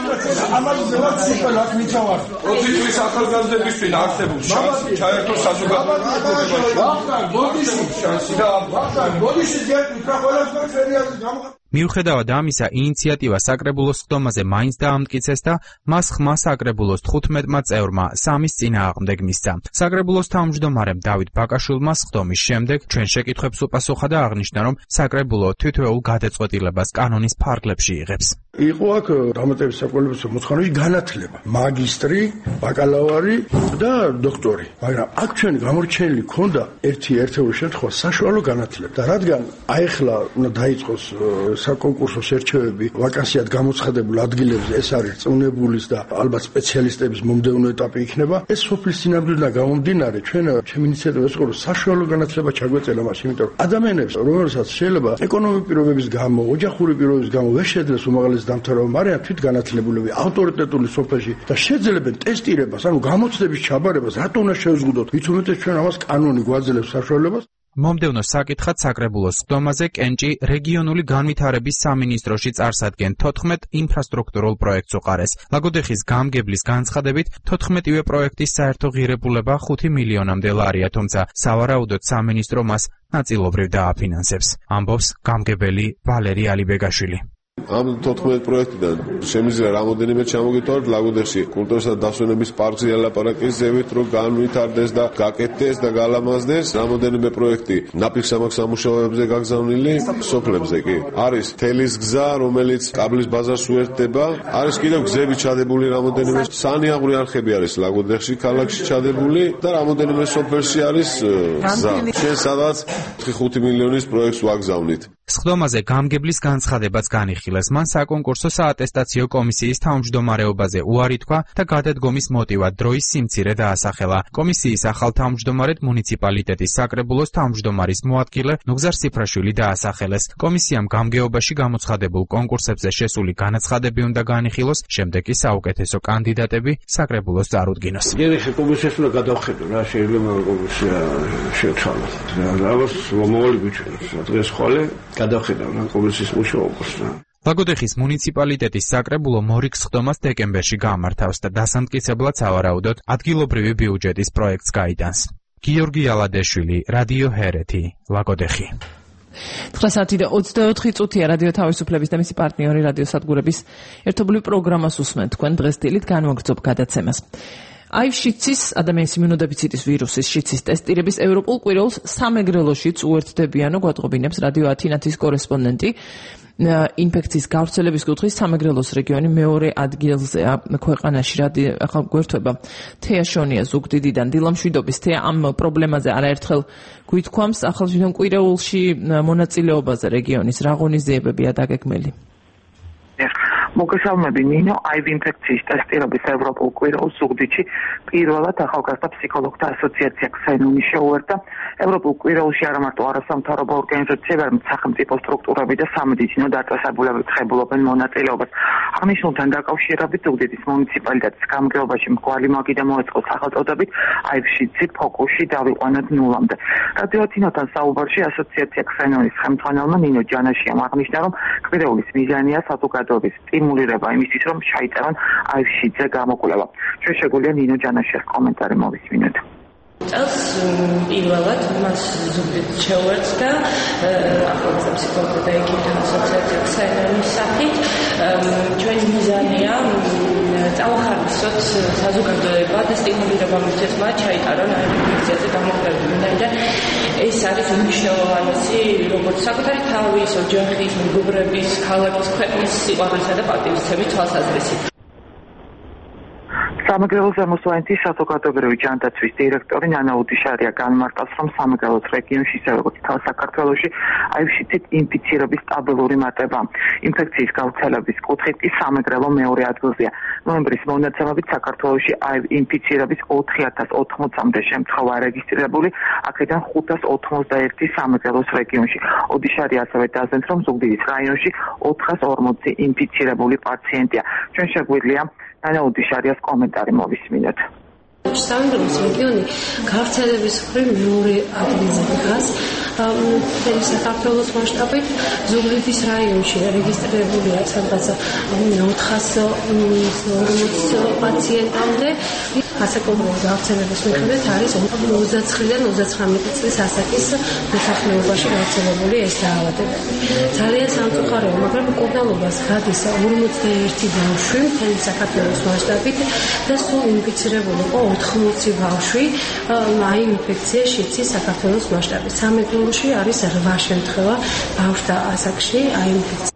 ამაზე ვარ სუპერ აქ მიცავარ. ოცი წლის ახალგაზრდებისთვის არსებულ შანსი ჩაერთო საზოგადოებაში. ვახტანგ ბოდიში შანსი და ვახტანგ ბოდიში გეტყვით რა ყველასგან სერიოზი გამო მიუხედავად ამისა, ინიციატივა საკრებულოს ხდომაზე მაინც დაამტკიცეს და მას ხმა საკრებულოს თხუთმეტმა წევრმა სამის წინააღმდეგ მისცა. საკრებულოს თავმჯდომარემ დავით ბაკაშვილმა ხდომის შემდეგ ჩვენ შეკითხვებს უპასუხა და აღნიშნა, რომ საკრებულო თითოეულ გადაწყვეტილებას კანონის ფარგლებში იღებს. იყო აქ დამატების საკვალიფიკაციო მოთხოვნებში განათლება, მაგისტრი, ბაკალავრი და დოქტორი. მაგრამ აქ ჩვენ გამორჩენილი ქონდა ერთი ერთეული შემთხვევა საშუალო განათლება და რადგან აეხლა უნდა დაიწყოს საკონკურსო შერჩევები ვაკანსიად გამოცხადებულ ადგილებზე, ეს არის წვნებულის და ალბათ სპეციალისტების მომდევნო ეტაპი იქნება. ეს სოფლის სინამდვილიდან გამომდინარე, ჩვენ ჩემი ინიციატივა ეს იყო საშუალო განათლება ჩაგვეწელა მას, იმიტომ რომ ადამიანებს, რომელსაც შეიძლება ეკონომიკური პირობების გამო, ოჯახური პირობების გამო ვერ შეძლეს უმაღლესი დამთავრება, არიან თვით განათლებულები, ავტორიტეტული სოფელში და შეძლებენ ტესტირებას, ანუ გამოცდების ჩაბარებას, რატო უნდა შევზღუდოთ? მით უმეტეს ჩვენ ამას კანონი გვაძლევს საშუალებას. მომდევნო საკითხად საკრებულოს ხდომაზე კენჭი რეგიონული განვითარების სამინისტროში წარსადგენ თოთხმეტ ინფრასტრუქტურულ პროექტს უყარეს. ლაგოდეხის გამგებლის განცხადებით, თოთხმეტივე პროექტის საერთო ღირებულება ხუთი მილიონამდე ლარია, თუმცა სავარაუდოდ სამინისტრო მას ნაწილობრივ დააფინანსებს. ამბობს გამგებელი ვალერი ალიბეგაშვილი. ამ თოთხმეტ პროექტიდან შემიძლია რამოდენიმე ჩამოგიტოვოთ ლაგოდეხში კულტურისა და დასვენების პარკზე ელაპარაკის ზევით, რომ განვითარდეს და გაკეთდეს და გალამაზდეს. რამოდენიმე პროექტი ნაფიქსამაქ სამუშაოებზე გაგზავნილი სოფლებზე კი. არის თელის გზა, რომელიც კაბლის ბაზარს უერთდება. არის კიდევ გზები ჩადებული რამოდენიმე სანიაღვრე არხები არის ლაგოდეხში ქალაქში ჩადებული და რამოდენიმე სოფელში არის გზა. შენ სადაც ხუთი მილიონის პროექტს ვაგზავნით. სხდომაზე გამგებლის განცხადებაც განიხილეს. მან საკონკურსო საატესტაციო კომისიის თავმჯდომარეობაზე უარი თქვა და გადადგომის მოტივად დროის სიმცირე დაასახელა. კომისიის ახალ თავმჯდომარედ მუნიციპალიტეტის საკრებულოს თავმჯდომარის მოადგილე ნუგზარ სიფრაშვილი დაასახელეს. კომისიამ გამგეობაში გამოცხადებულ კონკურსებზე შესული განაცხადები უნდა განიხილოს, შემდეგ კი საუკეთესო კანდიდატები საკრებულოს წარუდგინოს. ერიხე კომისიას უნდა გადავხედო რა შეიძლება კომისია შეცვალოს. რაღაც მომავალი გვიჩვენოს. დღეს ხვალე გადავხედავ რა კომისიის მუშაობას. ლაგოდეხის მუნიციპალიტეტის საკრებულო მორიგს ხდომას დეკემბერში გამართავს და დასამტკიცებლად სავარაუდოდ ადგილობრივი ბიუჯეტის პროექტს გაიტანს. გიორგი ალადაშვილი, რადიო ჰერეთი, ლაგოდეხი. თხრა საათი და ოცდაოთხი წუთია რადიო თავისუფლების და მისი პარტნიორი რადიო სადგურების ერთობლივ პროგრამას უსმენთ თქვენ დღეს დილით განვაგრძობ გადაცემას. აი შიცის ადამიანის იმუნოდეფიციტის ვირუსის შიცის ტესტირების ევროპულ კვირაულს სამეგრელოშიც უერთდებიანო გვატყობინებს რადიო ათინათის კორესპონდენტი. ინფექციის გავრცელების კუთხის სამეგრელოს რეგიონი მეორე ადგილზეა ქვეყანაში. ახლა გვერდება თეა შონია ზუგდიდიდან. დილამშვიდობის თეა ამ პრობლემაზე არაერთხელ გვითქვამს. ახლა თვითონ კვირაულში მონაწილეობაზე რეგიონის რა ღონისძიებებია დაგეგმილი? მოგესალმები ნინო, აივ ინფექციის ტესტირების ევროპულ კვირაულს ზუგდიდში პირველად ახალგაზრდა ფსიქოლოგთა ასოციაცია ქსენონი შეუერთდა. ევროპულ კვირაულში არა მარტო არასამთავრობო ორგანიზაციები, არამედ სახელმწიფო სტრუქტურები და სამედიცინო დაწესებულებები ხებულობენ მონაწილეობას. აღნიშნულთან დაკავშირებით ზუგდიდის მუნიციპალიტეტის გამგეობაში მრგვალი მაგი და მოეწყო სახელწოდებით აივ შიცი ფოკუსში დავიყვანოთ ნულამდე. რადიო ათინათთან საუბარში ასოციაცია ქსენონის ხელმძღვანელმა ნინო ჯანაშიამ აღნიშნა, რომ კვირაულის მიზანია საზოგადოების სტიმულირება იმისთვის, რომ ჩაიწერონ აივ შიცზე გამოკვლევა. ჩვენ შეგვიძლია ნინო ჯანაშიას კომენტარი მოვისმინოთ. წელს პირველად მას ზუგდიდში შეუერთდა ახალგაზრდა ფსიქოლოგთა და ეკიპთა ასოციაცია ქსენონის სახით. ჩვენი მიზანია წავახარისოთ საზოგადოება და სტიმულირება მისცეს მათ ჩაიტარონ აივ ინფექციაზე გამოკვლევები. ვინაიდან ეს არის უმნიშვნელოვანესი როგორც საკუთარი თავის, ოჯახის, მეგობრების, ქალაქის, ქვეყნის სიყვარულისა და პატივისცემის თვალსაზრისით. სამეგრელოს ზემოსვანეთის საზოგადოებრივი ჯანდაცვის დირექტორი ნანა უდიშარია განმარტავს, რომ სამეგრელოს რეგიონში, ისე როგორც თავს საქართველოში, აივ შიცით ინფიცირების სტაბილური მატება. ინფექციის გავრცელების კუთხით კი სამეგრელო მეორე ადგილზეა. ნოემბრის მონაცემებით საქართველოში აივ ინფიცირების ოთხი ათას ოთხმოცამდე შემთხვევა რეგისტრირებული, აქედან ხუთას ოცდაერთი სამეგრელოს რეგიონში. უდიშარია ასევე დასძენს, რომ ზუგდიდის რაიონში ოთხას ორმოცი ინფიცირებული პაციენტია. ჩვენ შეგვიძლია ნანა უდიშარიას კომენტარი მოვისმინოთ. სამეგრელოს რეგიონი გავრცელების მხრივ მეორე ადგილზე დგას. მთელი საქართველოს მასშტაბით ზუგდიდის რაიონში რეგისტრირებულია სადღაც ოთხას ორმოცი პაციენტამდე. ასაკობრივი გავრცელების მიხედვით არის ოცდაცხრიდან ოცდაცხრამეტი წლის ასაკის მოსახლეობაში გავრცელებული ეს დაავადებები. ძალიან სამწუხაროა, მაგრამ მკურნალობას გადის ორმოცდაერთი ბავშვი მთელი საქართველოს მასშტაბით და სულ ინფიცირებული იყო ოთხმოცი ბავშვი აი ინფექცია შიცის საქართველოს მასშტაბით. სამეგრელოში არის რვა შემთხვევა ბავშვთა ასაკში აი ინფექცია.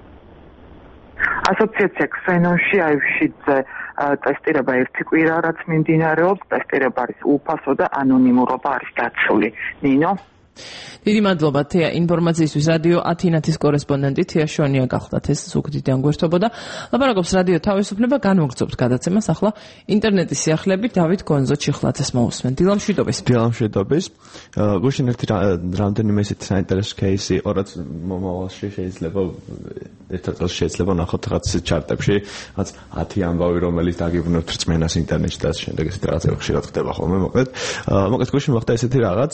ასოციაცია ქსენონში აივ შიცზე ტესტირება ერთი კვირა რაც მიმდინარეობს, ტესტირება არის უფასო და ანონიმურობა არის დაცული. ნინო დიდი მადლობა თეა ინფორმაციისთვის. რადიო ათინათის კორესპონდენტი თეა შონია გახლდათ ეს ზუგდიდიდან გვერდებოდა. ლაპარაკობს რადიო თავისუფლება, განვაგრძობთ გადაცემას ახლა ინტერნეტის სიახლეებით. დავით გონზო ჩიხლაძეს მოусმენ. დილამშვიდობის. დილამშვიდობის. გუშინ ერთი რამდენიმე ესეთი საინტერესო кейსი იყო, რაც მომავალში შეიძლება ერთ წელს შეიძლება ნახოთ რაღაც ჩარტებში, რაც ათი ამბავი, რომელიც დაგიბრუნებთ რწმენას ინტერნეტში და შემდეგ ესეთი რაღაცები ხშირად ხდება ხოლმე. მოკლედ, მოკლედ გუშინ მოხდა ესეთი რაღაც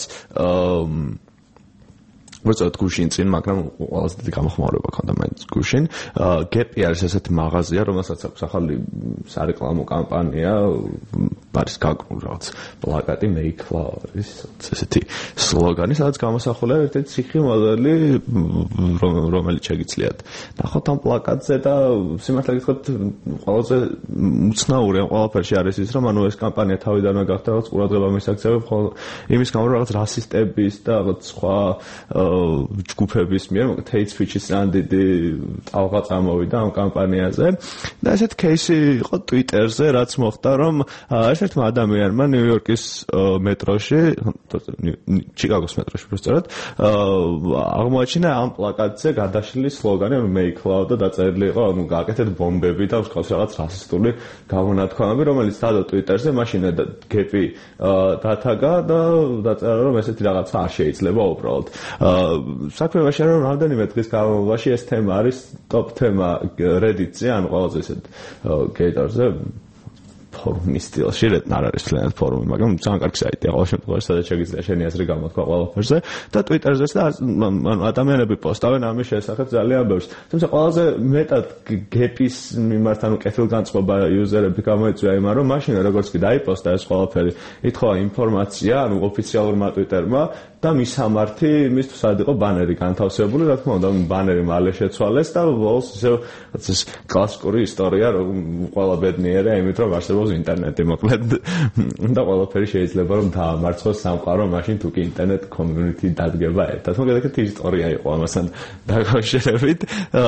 ვეცად გუშინ წინ, მაგრამ ყველაზე დიდი გამოხმაურება ქონდა მაინც გუშინ. გეპი არის ესეთი მაღაზია, რომელსაც აქვს ახალი სარეკლამო კამპანია, არის გაკრული რაღაც პლაკატი მეიქლა არის ესეთი სლოგანი, სადაც გამოსახულია ერთ-ერთი ციხი მოდელი, რომელიც შეგიძლიათ ნახოთ ამ პლაკატზე და სიმართლე გითხრათ, ყველაზე უცნაური ამ ყველაფერში არის ის, რომ ანუ ეს კამპანია თავიდანვე გახდა რაღაც ყურადღება მისაქცევი, ხოლო იმის გამო რაღაც რასისტების და რაღაც სხვა ჯგუფების მიერ hate speech-ის ძალიან დიდი ტალღა წამოვიდა ამ კამპანიაზე და ესეთ кейსი იყო Twitter-ზე, რაც მოხდა, რომ ერთ-ერთმა ადამიანმა ნიუ-იორკის მეტროში, ჩიკაგოს მეტროში უბრალოდ აღმოაჩინა ამ პლაკატზე გადაშლილი სლოგანი, ანუ make loud და დაწერილი იყო, ანუ გააკეთეთ ბომბები და მსგავს რაღაც რასისტული გამონათქვამები, რომელიც დადო Twitter-ზე, მაშინ გეპი დათაგა და დაწერა, რომ ესეთი რაღაცა არ შეიძლება უბრალოდ. საქმე მაშინ რომ რამდენიმე დღის განმავლობაში ეს თემა არის ტოპ თემა Reddit-ზე, ანუ ყველაზე ესეთ გეიტარზე ფორუმის სტილში, არ არის ფლენად ფორუმი, მაგრამ ძალიან კარგი საიტია ყოველ შემთხვევაში, სადაც შეგიძლია შენი აზრი გამოთქვა ყველაფერზე და Twitter-ზეც და ანუ ადამიანები პოსტავენ ამის შესახებ ძალიან ბევრს. თუმცა ყველაზე მეტად გეპის მიმართ ანუ კეთილგანწყობა იუზერები გამოიწვია იმან, რომ მაშინ როგორც კი დაიპოსტა ეს ყველაფერი, ითხოვა ინფორმაცია, ანუ ოფიციალურმა Twitter-მა და მის სამართი იმის თუ სად იყო ბანერი განთავსებული, რა თქმა უნდა, ბანერი მალე შეცვალეს და ბოლოს ისე ეს კლასიკური ისტორია, რომ ყველა ბედნიერია იმით, რომ არსებობს ინტერნეტი, მოკლედ და ყველაფერი შეიძლება რომ დაამარცხოს სამყარო, მაშინ თუ კი ინტერნეტ community დადგება ერთად. მოკლედ ეგეთი ისტორია იყო ამასთან დაკავშირებით.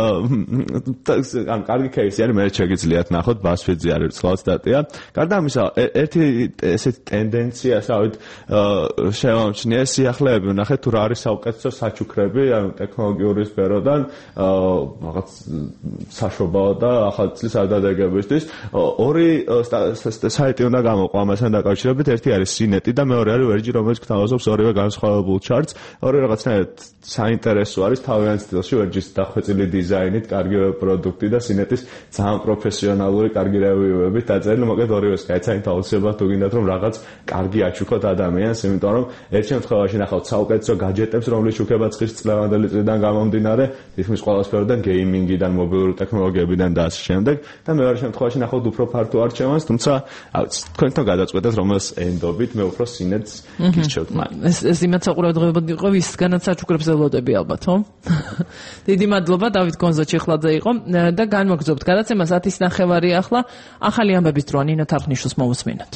ან კარგი кейსი არის, მე შეგიძლიათ ნახოთ BuzzFeed-ზე არის ცალ სტატია. გარდა ამისა, ერთი ესეთი ტენდენცია, საერთოდ შევამჩნია სიახლეები, ნახეთ თუ რა არის საუკეთესო საჩუქრები, ანუ ტექნოლოგიური სფეროდან, რაღაც საშობაო და ახალი წლის ადადებებისთვის. ორი საიტი უნდა გამოყო ამასთან დაკავშირებით, ერთი არის CNET და მეორე არის Verge, რომელიც გთავაზობს ორივე განსხვავებულ ჩარტს. ორი რაღაცნაირად საინტერესო არის თავიანთ სტილში, Verge-ის დახვეწილი დიზაინით, კარგი პროდუქტი და CNET-ის ძალიან პროფესიონალური, კარგი რევიუებით დაწერილი, მოკლედ ორივეს გაეცანით აუცილებლად თუ გინდათ რომ რაღაც კარგი აჩუქოთ ადამიანს, იმიტომ რომ ერთ შემთხვევაში ნახავთ საუკეთესო გაჯეტებს, რომლის შუქებაც ხის წლევანდელი წლიდან გამომდინარე, თითქმის ყველა სფეროდან, გეიმინგიდან, მობილური ტექნოლოგიებიდან და ასე შემდეგ და მეორე შემთხვევაში ნახავთ უფრო ფართო არჩევანს, თუმცა თქვენთან გადაწყვეტეთ რომელს ენდობით, მე უფრო CNET-ს გირჩევთ მაგრამ. ეს ეს იმათ საყურებელად იყო ვისგანაც საჩუქრებს ელოდები ალბათ, ხო? დიდი მადლობა დავით გონზაჩიხლაძე იყო და განმოგზავნებთ გადაცემას ათის ნახევარი ახლა ახალი ამბების დროა ნინო თარხნიშვილს მოვუსმინოთ.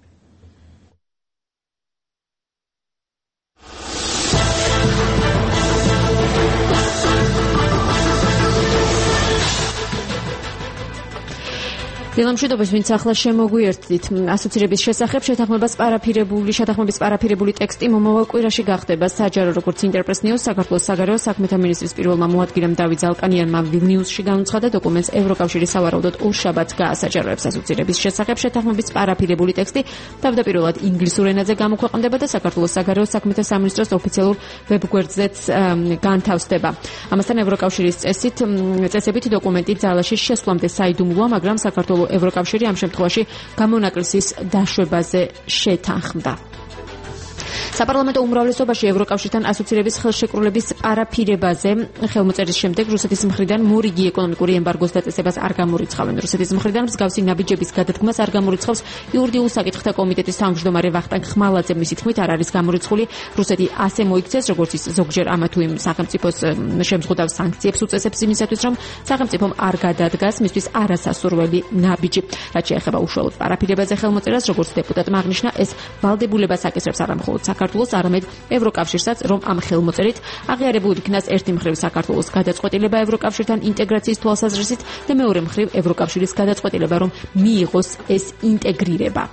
დილამშვიდობის, ვინც ახლა შემოგვიერთდით ასოცირების შესახებ, შეთანხმებას პარაფირებული, შეთანხმების პარაფირებული ტექსტი მომავალ კვირაში გახდება საჯარო, როგორც ინტერპრეს ნიუს, საქართველოს საგარეო საქმეთა მინისტრის პირველმა მოადგილემ დავით ზალკანიანმა ვილნიუსში განუცხადა დოკუმენტს ევროკავშირის სავარაუდოდ ორ შაბათს გაასაჯაროებს. ასოცირების შესახებ შეთანხმების პარაფირებული ტექსტი თავდაპირველად ინგლისურ ენაზე გამოქვეყნდება და საქართველოს საგარეო საქმეთა სამინისტროს ოფიციალურ ვებგვერდზეც განთავსდება. ამასთან ევროკავშირის წესით წესებით დოკუმენტი ძალაში შესვლამდე საიდუმლოა, მაგრამ საქართველოს ევროკავშირი ამ შემთხვევაში გამონაკლისის დაშვებაზე შეთანხმდა. საპარლამენტო უმრავლესობაში ევროკავშირთან ასოცირების ხელშეკრულების პარაფირებაზე ხელმოწერის შემდეგ რუსეთის მხრიდან მორიგი ეკონომიკური ემბარგოს დაწესებას არ გამორიცხავენ. რუსეთის მხრიდან მსგავსი ნაბიჯების გადადგმას არ გამორიცხავს იურიდიულ საკითხთა კომიტეტის თავმჯდომარე ვახტანგ ხმალაძე. მისი თქმით არ არის გამორიცხული რუსეთი ასე მოიქცეს, როგორც ის ზოგჯერ ამა თუ იმ სახელმწიფოს შემზღუდავ სანქციებს უწესებს იმისათვის, რომ სახელმწიფომ არ გადადგას მისთვის არასასურველი ნაბიჯი. რაც შეეხება უშუალოდ პარაფირებაზე ხელმოწერას, როგორც დეპუტატმა აღნიშნა, ეს ვალდებულებას აკისრებს არა მხოლოდ საქართველოს, არამედ ევროკავშირსაც, რომ ამ ხელმოწერით აღიარებულ იქნას ერთი მხრივ საქართველოს გადაწყვეტილება ევროკავშირთან ინტეგრაციის თვალსაზრისით და მეორე მხრივ ევროკავშირის გადაწყვეტილება, რომ მიიღოს ეს ინტეგრირება.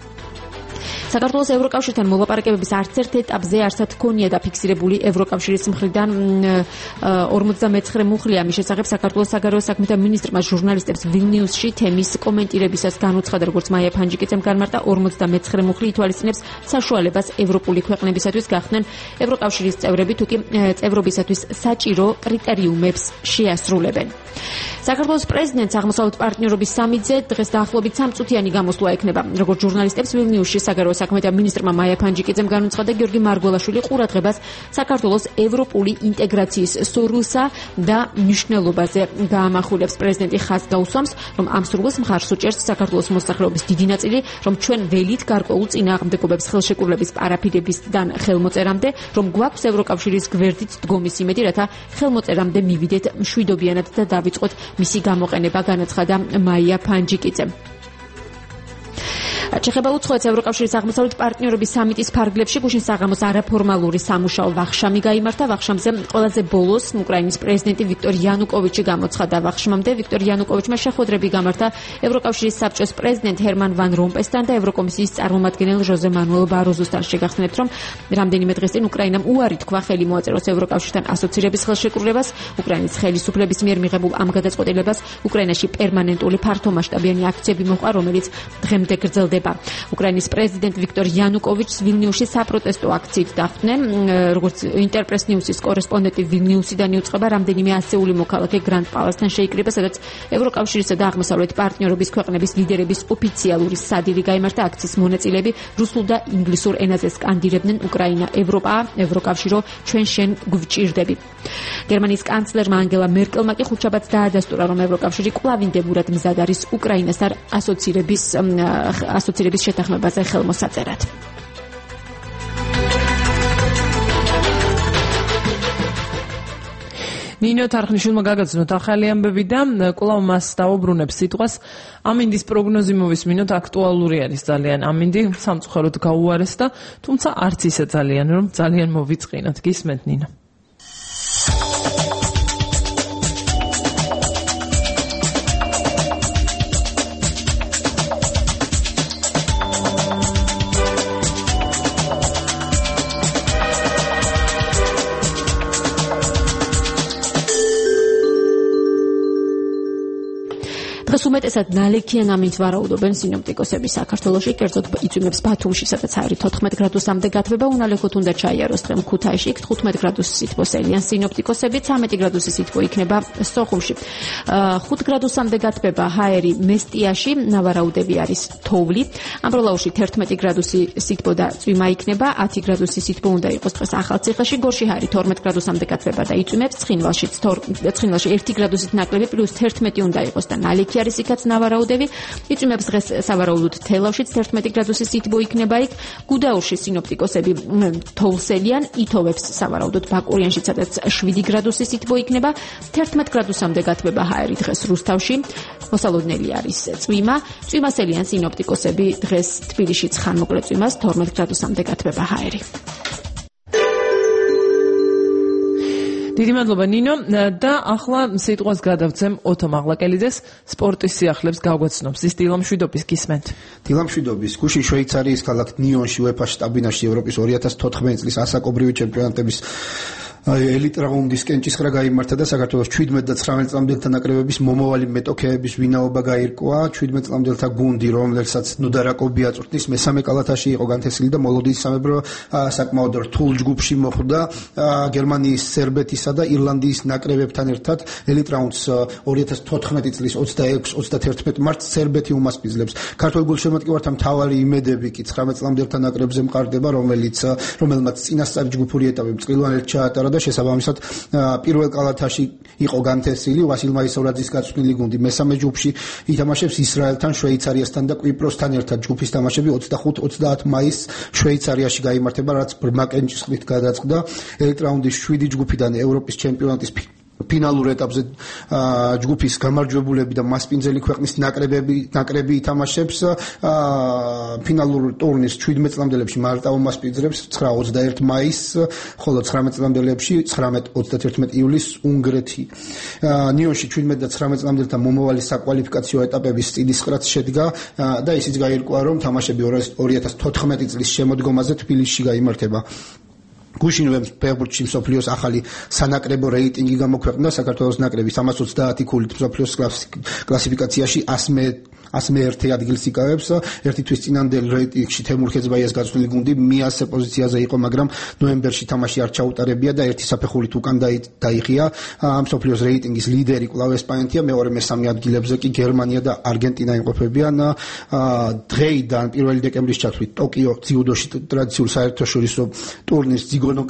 საქართველოს ევროკავშირთან მოლაპარაკებების არც ერთ ეტაპზე არსად ჰქონია დაფიქსირებული ევროკავშირის მხრიდან ორმოცდამეცხრე მუხლი ამის შესახებ საქართველოს საგარეო საქმეთა მინისტრმა ჟურნალისტებს ვილნიუსში თემის კომენტირებისას განუცხადა, როგორც მაია ფანჯიკიძემ განმარტა, ორმოცდამეცხრე მუხლი ითვალისწინებს საშუალებას ევროპული ქვეყნებისათვის გახდნენ ევროკავშირის წევრები, თუ კი წევრობისათვის საჭირო კრიტერიუმებს შეასრულებენ. საქართველოს პრეზიდენტს აღმოსავლეთ პარტნიორობის სამიტზე დღეს დაახლოებით სამწუთიანი გამოსვლა ექნება. როგორც ჟურნალისტებს ვილნიუსში საგარეო საქმეთა მინისტრმა მაია ფანჯიკიძემ განუცხადა, გიორგი მარგველაშვილი ყურადღებას საქართველოს ევროპული ინტეგრაციის სურვილსა და მნიშვნელობაზე გაამახვილებს. პრეზიდენტი ხაზს გაუსვამს, რომ ამ სურვილს მხარს უჭერს საქართველოს მოსახლეობის დიდი ნაწილი, რომ ჩვენ ველით გარკვეულ წინააღმდეგობებს ხელშეკრულების პარაფირებისგან ხელმოწერამდე, რომ გვაქვს ევროკავშირის გვერდით დგომის იმედი, რათა ხელმოწერამდე მივიდეთ მშვიდობიანად და დავიწყოთ მისი გამოყენება, განაცხადა მაია ფანჯიკიძემ. ჩეხება უცხოეთს ევროკავშირის აღმოსავლეთ პარტნიორობის სამიტის ფარგლებში გუშინ საღამოს არაფორმალური სამუშაო ვახშამი გაიმართა. ვახშამზე ყველაზე ბოლოს უკრაინის პრეზიდენტი ვიქტორ იანუკოვიჩი გამოცხადა. ვახშმამდე ვიქტორ იანუკოვიჩმა შეხვედრები გამართა ევროკავშირის საბჭოს პრეზიდენტ ჰერმან ვან რომპესთან და ევროკომისიის წარმომადგენელ ჟოზე მანუელ ბაროზოსთან. შეგახსენებთ, რომ რამდენიმე დღეს წინ უკრაინამ უარი თქვა ხელი მოაწეროს ევროკავშირთან ასოცირების ხელშეკრულებას. უკრაინის ხელისუფლების მიერ მიღებულ ამ გადაწყვეტილებას უკრაინაში პერმანენტული ფართომასშტაბიანი აქციები მოყვა, რომელიც დღემდე გრძელდება. უკრაინის პრეზიდენტ ვიქტორ იანუკოვიჩს ვილნიუსში საპროტესტო აქციით დახვდნენ. როგორც ინტერპრეს ნიუსის კორესპონდენტი ვილნიუსიდან იუწყება, რამდენიმე ასეული მოქალაქე გრანდ პალასთან შეიკრიბა, სადაც ევროკავშირისა და აღმოსავლეთ პარტნიორობის ქვეყნების ლიდერების ოფიციალური სადილი გაიმართა. აქციის მონაწილეები რუსულ და ინგლისურ ენაზე სკანდირებდნენ უკრაინა ევროპაა, ევროკავშირო, ჩვენ შენ გვჭირდები. გერმანიის კანცლერმა ანგელა მერკელმა კი ხუთშაბათს დაადასტურა, რომ ევროკავშირი კვლავინდებურად მზად არის უკრაინასთან ასოცირების ასოცირების შეთანხმებაზე ხელმოსაწერად. ნინო თარხნიშვილმა გაგაცნოთ ახალი ამბები და კვლავ მას დაუბრუნებს სიტყვას. ამინდის პროგნოზი მოვისმინოთ, აქტუალური არის ძალიან. ამინდი სამწუხაროდ გაუარეს და თუმცა არც ისე ძალიან, რომ ძალიან მოვიწყინოთ. გისმენთ ნინო. დღეს უმეტესად ნალექიან ამინდს ვარაუდობენ სინოპტიკოსები საქართველოში, კერძოდ იწვიმებს ბათუმში, სადაც არის თოთხმეტ გრადუსამდე გათბება, უნალექოთ უნდა ჩაიაროს დღე ქუთაისში, თხუთმეტ გრადუსი სითბოს ელიან სინოპტიკოსები, ცამეტი გრადუსი სითბო იქნება სოხუმში. ხუთ გრადუსამდე გათბება ჰაერი მესტიაში, ნავარაუდები არის თოვლი, ამბროლაუში თერთმეტი გრადუსი სითბო და წვიმა იქნება, ათი გრადუსი სითბო უნდა იყოს დღეს ახალციხეში, გორში ჰაერი თორმეტ გრადუსამდე გათბება და იწვიმებს, ცხინვალში ცხინვალში ერთი გრადუსით ნაკლები პლუს თერთმეტი უნდა იყოს და ნალექი არის იქაც ნავარაუდები. იწვიმებს დღეს სავარაუდოდ თელავშიც თერთმეტი გრადუსი სითბო იქნება იქ. გუდაურში სინოპტიკოსები თოვლს ელიან, ითოვებს სავარაუდოდ ბაკურიანში, სადაც შვიდი გრადუსი სითბო იქნება. თერთმეტ გრადუსამდე გათბება ჰაერი დღეს რუსთავში. მოსალოდნელი არის წვიმა. წვიმას ელიან სინოპტიკოსები დღეს თბილისშიც ხანმოკლე წვიმას თორმეტ გრადუსამდე გათბება ჰაერი. დიდი მადლობა ნინო და ახლა სიტყვას გადავცემ ოთო მაღლაკელიძეს, სპორტის სიახლეებს გავგვაცნობს ის დილა მშვიდობის. გისმენთ. დილა მშვიდობის. გუშინ შვეიცარიის ქალაქ ნიონში უეფა შტაბინაში ევროპის ორი ათას თოთხმეტი წლის ასაკობრივი ჩემპიონატების ელიტ რაუნდისკენ ჭისხრა გაიმართა და საქართველოს შვიდმეტ და ცხრამეტ წლამდელთა ნაკრებების მომავალი მეტოქეების ვინაობა გაირკვა. შვიდმეტ წლამდელთა გუნდი, რომელსაც ნუდარაკობი აწვრთნის, მესამე კალათაში იყო განთესილი და მოლოდის სამებრო საკმაოდ რთულ ჯგუფში მოხვდა გერმანიის, სერბეთისა და ირლანდიის ნაკრებებთან ერთად. ელიტ რაუნდს ორი ათას თოთხმეტი წლის ოცდაექვსი ოცდათერთმეტ მარტს სერბეთი უმასპინძლებს. ქართველ გულშემატკივართა მთავარი იმედები კი ცხრამეტ წლამდელთა ნაკრებზე მყარდება, რომელიც რომელმაც წინასწარი ჯგუფური ეტაპი წყილვანელად ჩაატარა და შესაბამისად პირველ კალათაში იყო განთესილი. ვასილ მაისოვრაძის გაწვრთნილი გუნდი მესამე ჯგუფში ითამაშებს ისრაელთან, შვეიცარიასთან და კვიპროსთან ერთად. ჯგუფის თამაშები ოცდახუთ ოცდაათ მაისს შვეიცარიაში გაიმართება, რაც ბრმა კენჭისყრით გადაწყდა. ელიტ რაუნდის შვიდი ჯგუფიდან ევროპის ჩემპიონატის ფინალურ ეტაპზე ჯგუფის გამარჯვებულები და მასპინძელი ქვეყნის ნაკრებები ნაკრები ითამაშებს. ფინალურ ტურნირს შვიდმეტ წლამდელებში მალტა უმასპინძლებს ცხრა ოცდაერთი მაისს, ხოლო ცხრამეტ წლამდელებში ცხრამეტ ოცდათერთმეტ ივლისს უნგრეთი. ნიონში შვიდმეტ და ცხრამეტ წლამდელთა მომავალი საკვალიფიკაციო ეტაპების წინისყრაც შედგა და ისიც გაირკვა, რომ თამაშები ორი ათას თოთხმეტი წლის შემოდგომაზე თბილისში გაიმართება. გუშინვე ფეხბურთში მსოფლიოს ახალი სანაკრებო რეიტინგი გამოქვეყნდა. საქართველოს ნაკრები სამას ოცდაათი ქულით მსოფლიოს კლასიფიკაციაში ასმე ერთი ადგილს იკავებს. ერთი თვის წინანდელ რეიტინგში თემურ ხეძბაიას გაწვრთნილი გუნდი მეათე პოზიციაზე იყო, მაგრამ ნოემბერში თამაში არ ჩაუტარებია და ერთი საფეხურით უკან დაიხია. მსოფლიოს რეიტინგის ლიდერი კვლავ ესპანეთია, მეორე მესამე ადგილებზე კი გერმანია და არგენტინა იმყოფებიან. დღეიდან პირველი დეკემბრის ჩათვლით ტოკიო ძიუდოში ტრადიციულ საერთაშორისო ტურნირს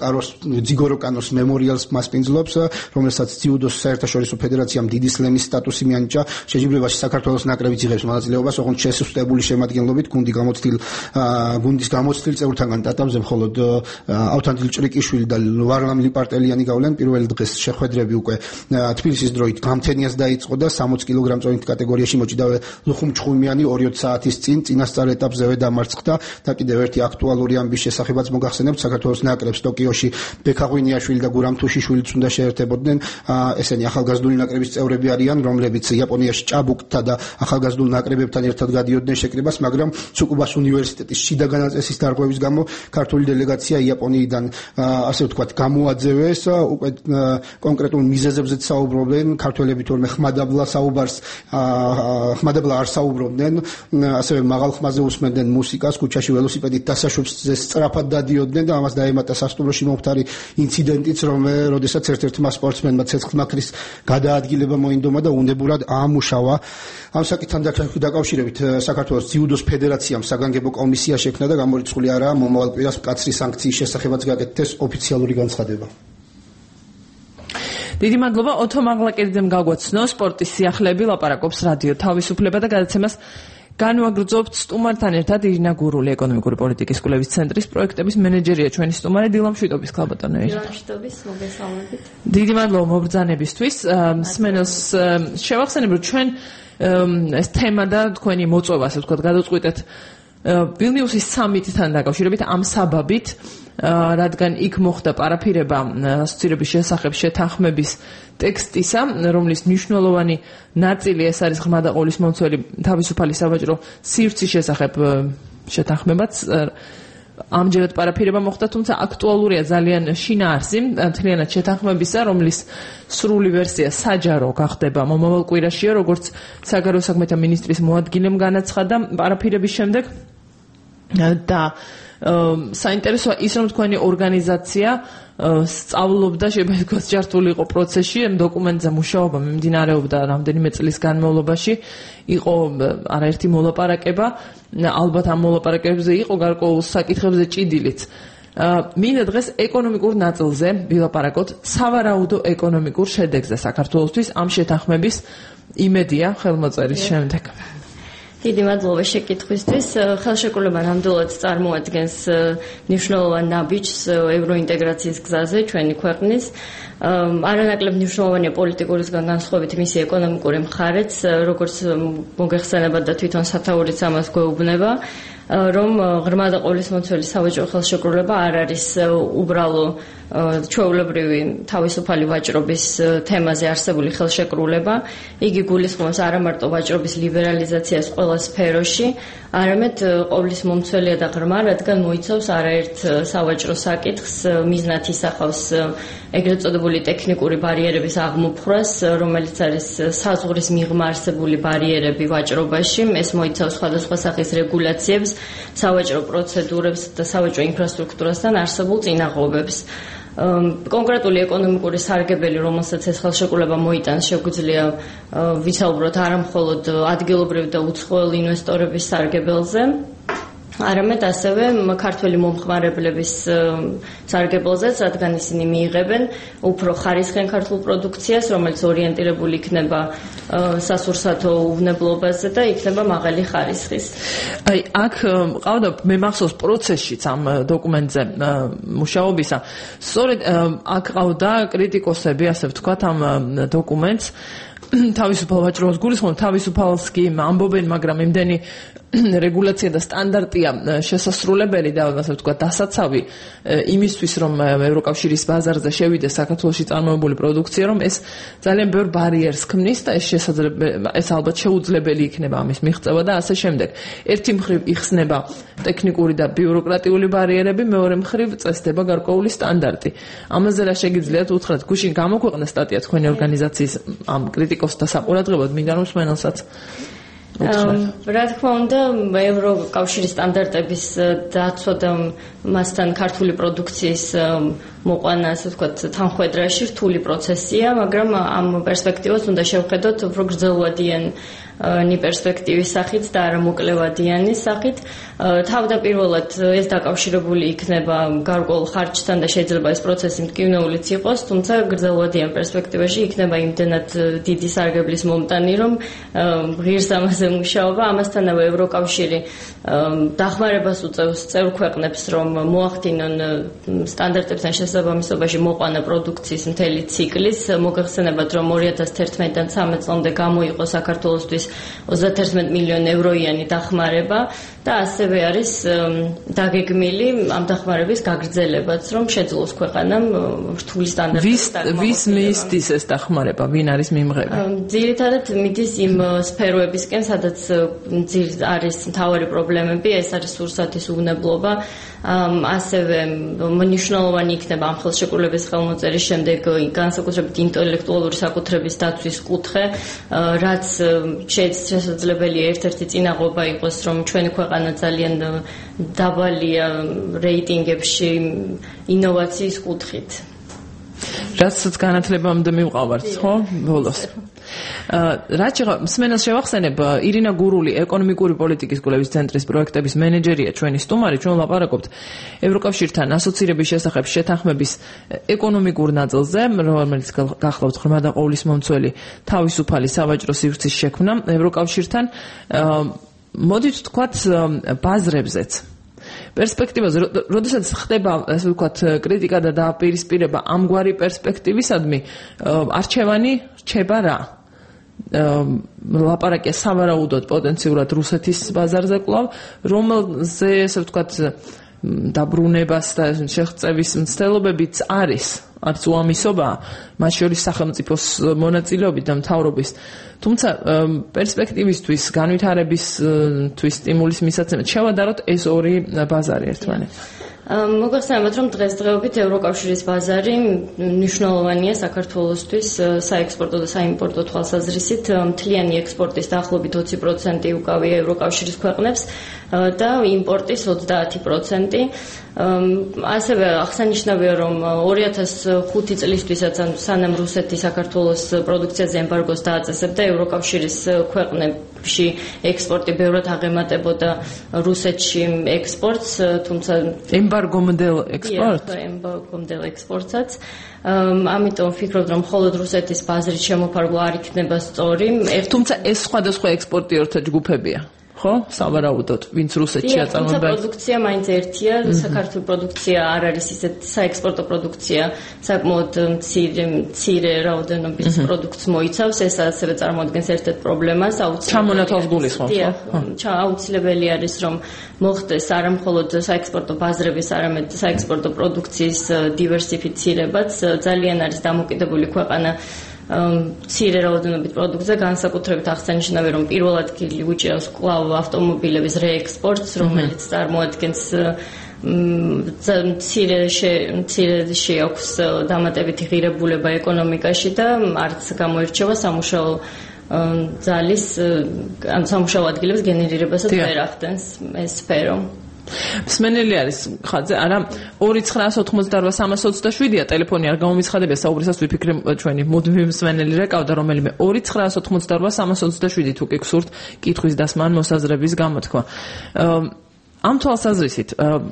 ძიგორო კანოს მემორიალს მასპინძლობს, რომელსაც ძიუდოს საერთაშორისო ფედერაციამ დიდი სლემის სტატუსი მიანიჭა. შეჯიბრებაში საქართველოს ნაკრებიც იღებს მონაწილეობას, ოღონდ შესუსტებული შემადგენლობით. გუნდი გამოცდილ გუნდის გამოცდილ წევრთაგან ტატამზე მხოლოდ ავთანდილ ჭრიკიშვილი და ვარლამ ლიპარტელიანი გავლენ. პირველ დღეს შეხვედრები უკვე თბილისის დროით გამთენიას დაიწყო და სამოცი კილოგრამ-წონით კატეგორიაში მოჭიდავე ლუხუმ ჩხუმიანი ორი საათის წინ წინასწარ ეტაპზევე დამარცხდა და კიდევ ერთი აქტუალური ამბის შესახებაც მოგახსენებთ. საქართველოს ნაკრებს ტოკიოში ბექაღვინიაშვილი და გურამ თუშიშვილიც უნდა შეერთებოდნენ. ესენი ახალგაზრდული ნაკრების წევრები არიან, რომლებიც იაპონიაში ჭაბუკთა და ახალგაზრდულ ნაკრებებთან ერთად გადიოდნენ შეკრებას, მაგრამ ცუკუბას უნივერსიტეტის შიდა განაწესის დარღვევის გამო ქართული დელეგაცია იაპონიიდან ასე ვთქვათ გამოაძევეს. უკვე კონკრეტულ მიზეზებზეც საუბრობდნენ. ქართველები თორმე ხმადაბლა საუბარს ხმადაბლა არ საუბრობდნენ, ასევე მაღალ ხმაზე უსმენდნენ მუსიკას, ქუჩაში ველოსიპედით დასაშვებზე სწრაფად დადიოდნენ და ამას დაემატა სასტუმროში მომხდარი ინციდენტიც, როდესაც ერთ-ერთმა სპორტსმენმა ცეცხლმაქრის გადაადგილება მოინდომა და უნებურად აამუშავა. ამ საკითხთან დაკავშირებით საქართველოს ძიუდოს ფედერაციამ საგანგებო კომისია შექმნა და გამორიცხული არაა მომავალ კვირას მკაცრი სანქციის შესახებაც გაკეთდეს ოფიციალური განცხადება. დიდი მადლობა ოთო მაღლაკელიძემ გაგვაცნო სპორტის სიახლეები, ლაპარაკობს რადიო თავისუფლება და გადაცემას განვაგრძობთ სტუმართან ერთად ირინა გურული ეკონომიკური პოლიტიკის კვლევის ცენტრის პროექტების მენეჯერია ჩვენი სტუმარი დილა მშვიდობის ქალბატონო ირინა. დილა მშვიდობის, მოგესალმებით. დიდი მადლობა მობრძანებისთვის. მსმენელს შევახსენებ რომ ჩვენ ეს თემა და თქვენი მოწვევა ასე ვთქვათ გადავწყვიტეთ ვილნიუსის სამიტთან დაკავშირებით ამ საბაბით რადგან იქ მოხდა პარაფირება ასოცირების შესახებ შეთანხმების ტექსტისა, რომლის მნიშვნელოვანი ნაწილი ეს არის ღრმა და ყოლისმომცველი თავისუფალი სავაჭრო სივრცის შესახებ შეთანხმებაც ამჯერად პარაფირება მოხდა, თუმცა აქტუალურია ძალიან შინაარსი მთლიანად შეთანხმებისა, რომლის სრული ვერსია საჯარო გახდება მომავალ კვირაშია, როგორც საგარეო საქმეთა მინისტრის მოადგილემ განაცხადა პარაფირების შემდეგ და საინტერესოა ის, რომ თქვენი ორგანიზაცია სწავლობდა, შეიძლება ითქვას, ჯართული იყო პროცესში, ამ დოკუმენტზე მუშაობა მიმდინარეობდა რამდენიმე წლის განმავლობაში, იყო არაერთი მოლაპარაკება, ალბათ ამ მოლაპარაკებებზე იყო გარკვეულ საკითხებზე ჭიდილიც. მინდა დღეს ეკონომიკურ ნაწილზე ვილაპარაკოთ, სავარაუდო ეკონომიკურ შედეგზე საქართველოსთვის ამ შეთანხმების იმედია ხელმოწერის შემდეგ. დიდი მადლობა შეკითხვისთვის. ხელშეკრულება ნამდვილად წარმოადგენს მნიშვნელოვან ნაბიჯს ევროინტეგრაციის გზაზე ჩვენი ქვეყნის. არანაკლებ მნიშვნელოვანია პოლიტიკურისგან განსხვავებით მისი ეკონომიკური მხარეც, როგორც მოგეხსენებათ და თვითონ სათაურიც ამას გვეუბნება, რომ ღრმა და ყოლისმომცველი სავაჭრო ხელშეკრულება არ არის უბრალო ჩვეულებრივი თავისუფალი ვაჭრობის თემაზე არსებული ხელშეკრულება. იგი გულისხმობს არა მარტო ვაჭრობის ლიბერალიზაციას ყველა სფეროში, არამედ ყოლისმომცველია და ღრმა, რადგან მოიცავს არაერთ სავაჭრო საკითხს, მიზნად ისახავს ეგრეთ წოდებული ტექნიკური ბარიერების აღმოფხვრას, რომელიც არის საზღვრის მიღმა არსებული ბარიერები ვაჭრობაში. ეს მოიცავს სხვადასხვა სახის რეგულაციებს, სავაჭრო პროცედურებს და სავაჭრო ინფრასტრუქტურასთან არსებულ წინაღობებს. კონკრეტული ეკონომიკური სარგებელი, რომელსაც ეს ხელშეკრულება მოიტანს, შეგვიძლია ვისაუბროთ არა მხოლოდ ადგილობრივ და უცხოელ ინვესტორების სარგებელზე, არამედ ასევე ქართველი მომხმარებლების სარგებელზეც, რადგან ისინი მიიღებენ უფრო ხარისხიან ქართულ პროდუქციას, რომელიც ორიენტირებული იქნება სასურსათო უვნებლობაზე და იქნება მაღალი ხარისხის. აი, აქ ყავდა მე მახსოვს პროცესშიც ამ დოკუმენტზე მუშაობისა. სწორედ აქ ყავდა კრიტიკოსები, ასე ვთქვათ, ამ დოკუმენტს თავისუფალ ვაჭრობას გულისხმობ, თავისუფალს კი ამბობენ, მაგრამ იმდენი რეგულაცია და სტანდარტია შესასრულებელი და ასე ვთქვათ დასაცავი იმისთვის, რომ ევროკავშირის ბაზარზე შევიდეს საქართველოში წარმოებული პროდუქცია, რომ ეს ძალიან ბევრ ბარიერს ქმნის და ეს შესაძლებელი ეს ალბათ შეუძლებელი იქნება ამის მიღწევა და ასე შემდეგ. ერთი მხრივ იხსნება ტექნიკური და ბიუროკრატიული ბარიერები, მეორე მხრივ წესდება გარკვეული სტანდარტი. ამაზე რა შეგიძლიათ უთხრათ? გუშინ გამოქვეყნა სტატია თქვენი ორგანიზაციის ამ კრიტიკოსთა საყურადღებოდ, მინდა რომ მსმენელსაც რა თქმა უნდა, ევროკავშირის სტანდარტების დაცვა და მასთან ქართული პროდუქციის მოყვანა, ასე ვთქვათ, თანხვედრაში რთული პროცესია, მაგრამ ამ პერსპექტივას უნდა შევხედოთ უფრო გრძელვადიანი პერსპექტივის სახით და არა მოკლევადიანი სახით. თავდაპირველად ეს დაკავშირებული იქნება გარკვეულ ხარჯთან და შეიძლება ეს პროცესი მტკივნეულიც იყოს, თუმცა გრძელვადიან პერსპექტივაში იქნება იმდენად დიდი სარგებლის მომტანი, რომ ღირს ამაზე მუშაობა. ამასთანავე ევროკავშირი დახმარებას უწევს წევრ ქვეყნებს, რომ მოახდინონ სტანდარტებთან შესაბამისობაში მოყვანა პროდუქციის მთელი ციკლის. მოგეხსენებათ, რომ ორი ათას თერთმეტიდან ცხრამეტ წლამდე გამოიყო საქართველოსთვის ოცდაათერთმეტ მილიონი ევროიანი დახმარება და ასევე არის დაგეგმილი ამ დახმარების გაგრძელებაც, რომ შეძლოს ქვეყანამ რთული სტანდარტების დაკმაყოფილება. ვის მისდის ეს დახმარება? ვინ არის მიმღები? ძირითადად მიდის იმ სფეროებისკენ, სადაც არის მთავარი პრობლემები, ეს არის სურსათის უვნებლობა, ასევე მნიშვნელოვანი იქნება ამ ხელშეკრულების ხელმოწერის შემდეგ განსაკუთრებით ინტელექტუალური საკუთრების დაცვის კუთხე, რაც შესაძლებელია ერთ-ერთი წინაღობა იყოს, რომ ჩვენი ქვეყანა ძალიან დაბალია რეიტინგებში ინოვაციის კუთხით. რასაც განათლებამდე მივყავართ, ხო? ბოლოს. რაც მსმენელს შევახსენებ, ირინა გურული ეკონომიკური პოლიტიკის კვლევის ცენტრის პროექტების მენეჯერია ჩვენი სტუმარი, ჩვენ ვლაპარაკობთ ევროკავშირთან ასოცირების შესახებ შეთანხმების ეკონომიკურ ნაწილზე, რომელიც გახლავთ ღრმა და ყოლისმომცველი თავისუფალი სავაჭრო სივრცის შექმნა ევროკავშირთან. მოდით ვთქვათ ბაზრებზეც. პერსპექტივაზე, როდესაც ხდება, ასე ვთქვათ, კრიტიკა და დააპირისპირება ამგვარი პერსპექტივისადმი, არჩევანი რჩება რა? ლაპარაკია სავარაუდოდ პოტენციურად რუსეთის ბაზარზე კვლავ, რომელზე, ასე ვთქვათ, დაბრუნებას და შეღწევის მცდელობებიც არის, არც უამისობა, მათ შორის სახელმწიფოს მონაწილეობით და მთავრობის. თუმცა პერსპექტივისთვის, განვითარებისთვის სტიმულის მისაცემად შევადაროთ ეს ორი ბაზარი ერთმანეთთან. მოგახსენებათ, რომ დღესდღეობით ევროკავშირის ბაზარი მნიშვნელოვანია საქართველოსთვის საექსპორტო და საიმპორტო თვალსაზრისით. მთლიანი ექსპორტის დაახლოებით ოცი პროცენტი უკავია ევროკავშირის ქვეყნებს და იმპორტის ოცდაათი პროცენტი. ასევე აღსანიშნავია, რომ ორი ათას ხუთი წლისთვისაც სანამ რუსეთი საქართველოს პროდუქციაზე ემბარგოს დააწესებდა, ევროკავშირის ქვეყნებში ექსპორტი ბევრად აღემატებოდა რუსეთში ექსპორტს, თუმცა ემბარგომდელ ექსპორტს? ემბარგომდელ ექსპორტსაც. ამიტომ ვფიქრობ, რომ მხოლოდ რუსეთის ბაზრით შემოფარგლა არ იქნება სწორი. თუმცა ეს სხვადასხვა ექსპორტიორთა ჯგუფებია. ხო, სავარაუდოდ, ვინც რუსეთში აწარმოება. თუმცა პროდუქცია მაინც ერთია, საქართველოს პროდუქცია არ არის ისეთ საექსპორტო პროდუქცია, საკმაოდ მცირე მცირე რაოდენობის პროდუქტს მოიცავს, ეს ასევე წარმოადგენს ერთ-ერთ პრობლემას, აუცილებელი. ჩამონათვალს გულისხმობს, ხო? აუცილებელი არის, რომ მოხდეს არა მხოლოდ საექსპორტო ბაზრების, არამედ საექსპორტო პროდუქციის დივერსიფიცირებაც. ძალიან არის დამოკიდებული ქვეყანა მცირე რაოდენობით პროდუქტზე, განსაკუთრებით აღსანიშნავია, რომ პირველ ადგილი უჭირავს კვლავ ავტომობილების რეექსპორტს, რომელიც წარმოადგენს მცირე მცირე შეაქვს დამატებითი ღირებულება ეკონომიკაში და არც გამოირჩევა სამუშაო ძალის ან სამუშაო ადგილების გენერირებასაც ვერ ახდენს ეს სფერო. მსმენელი არის ხაზზე, არა ორი ცხრაას ოთხმოცდაორვა სამას ოცდაშვიდია ტელეფონი არ გამომიცხადებია, საუბრისას ვიფიქრე ჩვენი მუდმივი მსმენელი რეკავდა, რომელიმე ორი ცხრაას ოთხმოცდაორვა სამას ოცდაშვიდი თუ კი გსურთ კითხვის დასმა ან მოსაზრების გამოთქვა. ამ თვალსაზრისით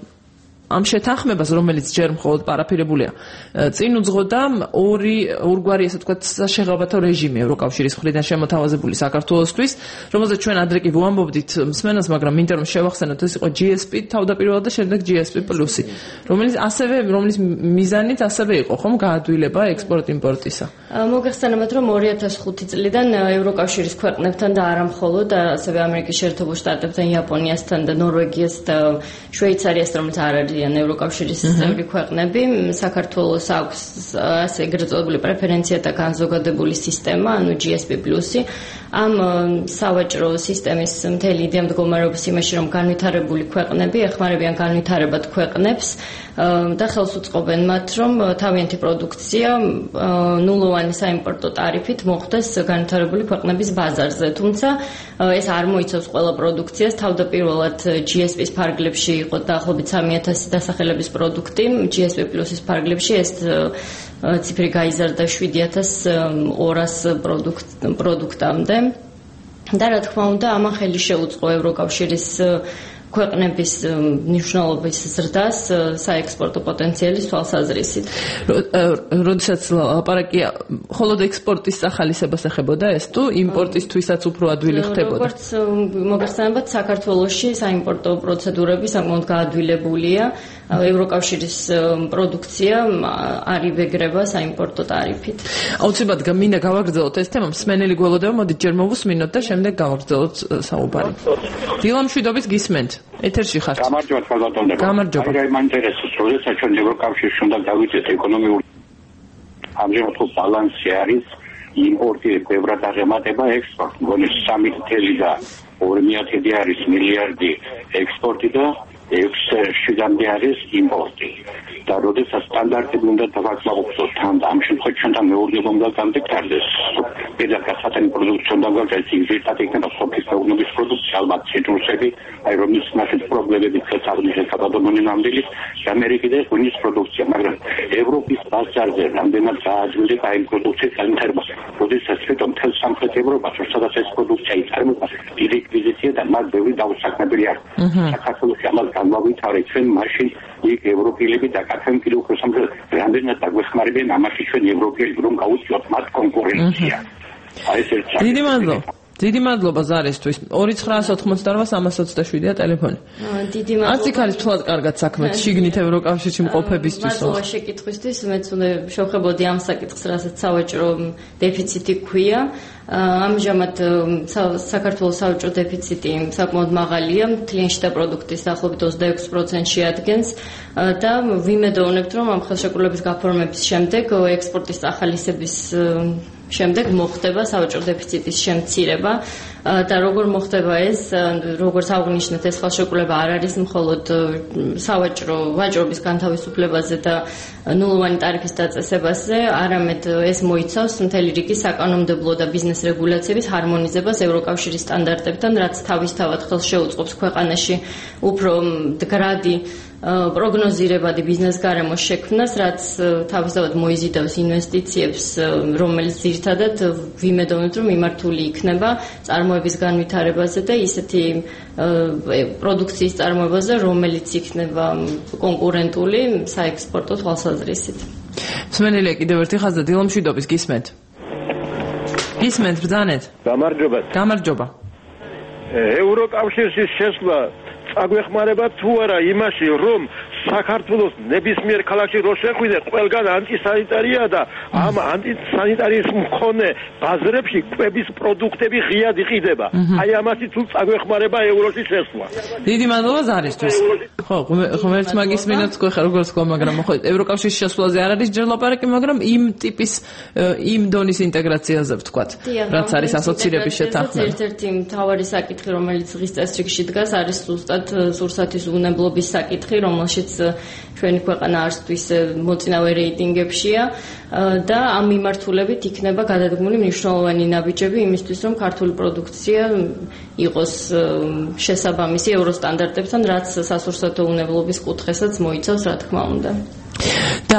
ამ შეთანხმებას, რომელიც ჯერ მხოლოდ პარაფირებულია, წინ უძღოდა ორი ორგვარი, ასე ვთქვათ, საშეღაბათო რეჟიმი ევროკავშირის მხრიდან შემოთავაზებული საქართველოსთვის, რომელზეც ჩვენ ადრე კი ვამბობდით მსმენელს, მაგრამ მინდა რომ შევახსენოთ, ეს იყო ჯი ეს პი თავდაპირველად და შემდეგ ჯი ეს პი პლუსი, რომელიც ასევე, რომლის მიზანით ასევე იყო, ხომ, გაადვილება ექსპორტ-იმპორტისა. მოგეხსენებათ, რომ ორი ათას ხუთი წლიდან ევროკავშირის ქვეყნებთან და არა მხოლოდ, ასევე ამერიკის შეერთებულ შტატებთან, იაპონიასთან და ნორვეგიას და შვეიცარიასთან, რომელიც არ არის ევროკავშირის წევრი ქვეყნები, საქართველოს აქვს ასე ეგრეთ წოდებული პრეფერენცია და განზოგადებული სისტემა, ანუ ჯი ეს პი პლუსი. ამ სავაჭრო სისტემის მთელი იდეა მდგომარეობს იმაში, რომ განვითარებული ქვეყნები ეხმარებიან განვითარებად ქვეყნებს და ხელს უწყობენ მათ, რომ თავიანთი პროდუქცია ნულოვანი საიმპორტო ტარიფით მოხვდეს განვითარებული ქვეყნების ბაზარზე. თუმცა ეს არ მოიცავს ყველა პროდუქციას, თავდაპირველად ჯი ეს პის ფარგლებში იყო დაახლოებით სამი ათასი დასახელების პროდუქტი, ჯი ეს პი პლუსის ფარგლებში ეს ციფრი გაიზარდა შვიდი ათას ორას პროდუქტამდე. და რა თქმა უნდა, ამან ხელი შეუწყო ევროკავშირის ქვეყნების მნიშვნელობის ზრდას საექსპორტო პოტენციალის თვალსაზრისით. როდესაც ლაპარაკია მხოლოდ ექსპორტის სახალისებას ეხებოდა ეს თუ იმპორტისთვისაც უფრო ადვილი ხდებოდა? როგორც მოგახსენებათ, საქართველოში საიმპორტო პროცედურები საკმაოდ გაადვილებულია. ევროკავშირის პროდუქცია არ იბეგრება საიმპორტო ტარიფით. აუცილებლად მინდა გავაგრძელოთ ეს თემა, მსმენელი გველოდება, მოდით ჯერ მოვუსმინოთ და შემდეგ გავაგრძელოთ საუბარი. დილამშვიდობით გისმენთ. ეთერში ხართ. გამარჯობა ბატონო. გამარჯობა. აი მაინტერესებს, როდესაც ჩვენ ევროკავშირში უნდა დავიწყეთ ეკონომიური ამჟამად თუ ბალანსი არის იმპორტი ბევრად აღემატება ექსპორტს. მგონი სამი და ორი მიათედი არის მილიარდი ექსპორტი და ექვსი შვიდამდე არის იმპორტი. და როდესაც სტანდარტები უნდა დავაკმაყოფილოთ თან და ამ შემთხვევაში ჩვენთან მეურნეობა უნდა გამდექარდეს. პირდაპირ სათანი პროდუქცია უნდა გავაკეთოთ, ზირთად იქნება სოფლის მეურნეობის პროდუქცია, ალბათ ციტრუსები, აი რომლის ნახეთ პრობლემები წესავლის საბადონი ნამდვილის ამერიკიდან ღვინის პროდუქცია, მაგრამ ევროპის ბაზარზე რამდენად გააძლიერა აი პროდუქციის განვითარება. როდესაც თვითონ მთელ სამხრეთ ევროპაში, სადაც ეს პროდუქცია იწარმოება, დიდი კრიზისია და მას ბევრი დაუსაქმებელი აქვს. საქართველოში ამას განვავითარეთ ჩვენ მაშინ იქ ევროპელები და კაცენ კიდევ უფრო სამხრეთ რამდენად დაგვეხმარებიან ამაში ჩვენ ევროპელები რომ გაუწიოთ მათ კონკურენცია. აი ეს ერთად. დიდი მადლობა. დიდი მადლობა ზარისთვის. ორი ცხრაას ოთხმოცდაოთხ სამას ოცდაშვიდია ტელეფონი. დიდი მადლობა. არც იქ არის თულად კარგად საქმე შიგნით ევროკავშირში მყოფებისთვის. მადლობა შეკითხვისთვის. მეც უნდა შევხედოდი ამ საკითხს, რასაც სავაჭრო დეფიციტი ქვია. ამჟამად საქართველოს სავაჭრო დეფიციტი საკმაოდ მაღალია, მთლიანი შიდა პროდუქტის დაახლოებით ოცდაექვსი პროცენტი ადგენს და ვიმედოვნებთ, რომ ამ ხელშეკრულების გაფორმების შემდეგ ექსპორტის წახალისების შემდეგ მოხდება სავაჭრო დეფიციტის შემცირება და როგორ მოხდება ეს, როგორც აღნიშნეთ, ეს ხელშეკრულება არ არის მხოლოდ სავაჭრო ვაჭრობის განთავისუფლებაზე და ნულოვანი ტარიფის დაწესებაზე, არამედ ეს მოიცავს მთელი რიგი საკანონმდებლო და ბიზნეს რეგულაციების ჰარმონიზებას ევროკავშირის სტანდარტებთან, რაც თავისთავად ხელს შეუწყობს ქვეყანაში უფრო მდგრადი პროგნოზირებადი ბიზნეს გარემოს შექმნას, რაც თავისთავად მოიზიდავს ინვესტიციებს, რომელიც ძირითადად ვიმედოვნებთ, რომ მიმართული იქნება წარმოების განვითარებაზე და ისეთი პროდუქციის წარმოებაზე, რომელიც იქნება კონკურენტული საექსპორტო თვალსაზრისით. მსმენელია კიდევ ერთი ხაზი დილომშვიდობის გისმენთ. გისმენთ ბრძანეთ. გამარჯობა. გამარჯობა. ევროკავშირის შესვლა წაგვეხმარება თუ არა იმაში, რომ საქართველოს ნებისმიერ ქალაქში რო შეხვიდე, ყველგან ანტისანიტარია და ამ ანტისანიტარიის მქონე ბაზრებში კვების პროდუქტები ღიად იყიდება. აი ამაში თუ წაგვეხმარება ევროში შესვლა. დიდი მადლობა ზარისთვის. ხო, ღმერთს მაგისმინოთ თქვენ ხარ როგორც თქვა, მაგრამ ხო, ევროკავშირის შესვლაზე არ არის ჯერ ლაპარაკი, მაგრამ იმ ტიპის იმ დონის ინტეგრაციაზე ვთქვათ, რაც არის ასოცირების შეთანხმება. ერთ-ერთი მთავარი საკითხი, რომელიც დღის წესრიგში დგას, არის ზუსტად სურსათის უნებლობის საკითხი, რომელშიც ჩვენი ქვეყანა არცთვის მოწინავე რეიტინგებშია და ამ მიმართულებით იქნება გადადგმული მნიშვნელოვანი ნაბიჯები იმისთვის, რომ ქართული პროდუქცია იყოს შესაბამისი ევროსტანდარტებთან, რაც სასურსათო უნებლობის კუთხესაც მოიცავს, რა თქმა უნდა. და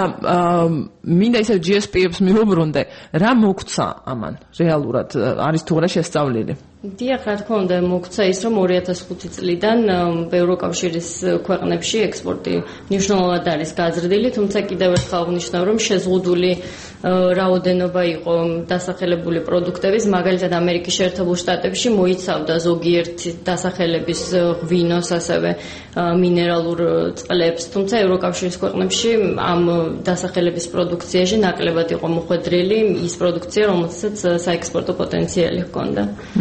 მინდა ისე ჯი ეს პი-ებს მივუბრუნდე, რა მოგცა ამან რეალურად არის თუ არა შესწავლილი? დიახ, რა თქმა უნდა, მოგცა ის, რომ ორი ათას ხუთი წლიდან ევროკავშირის ქვეყნებში ექსპორტი მნიშვნელოვნად არის გაზრდილი, თუმცა კიდევ ერთხელ აღნიშნავ, რომ შეზღუდული რაოდენობა იყო დასახელებული პროდუქტების, მაგალითად ამერიკის შეერთებულ შტატებში მოიცავდა ზოგიერთი დასახელების ღვინოს, ასევე მინერალურ წყლებს, თუმცა ევროკავშირის ქვეყნებში ამ დასახელების პროდუქციაში ნაკლებად იყო მოხვედრილი ის პროდუქცია, რომელსაც საექსპორტო პოტენციალი ჰქონდა.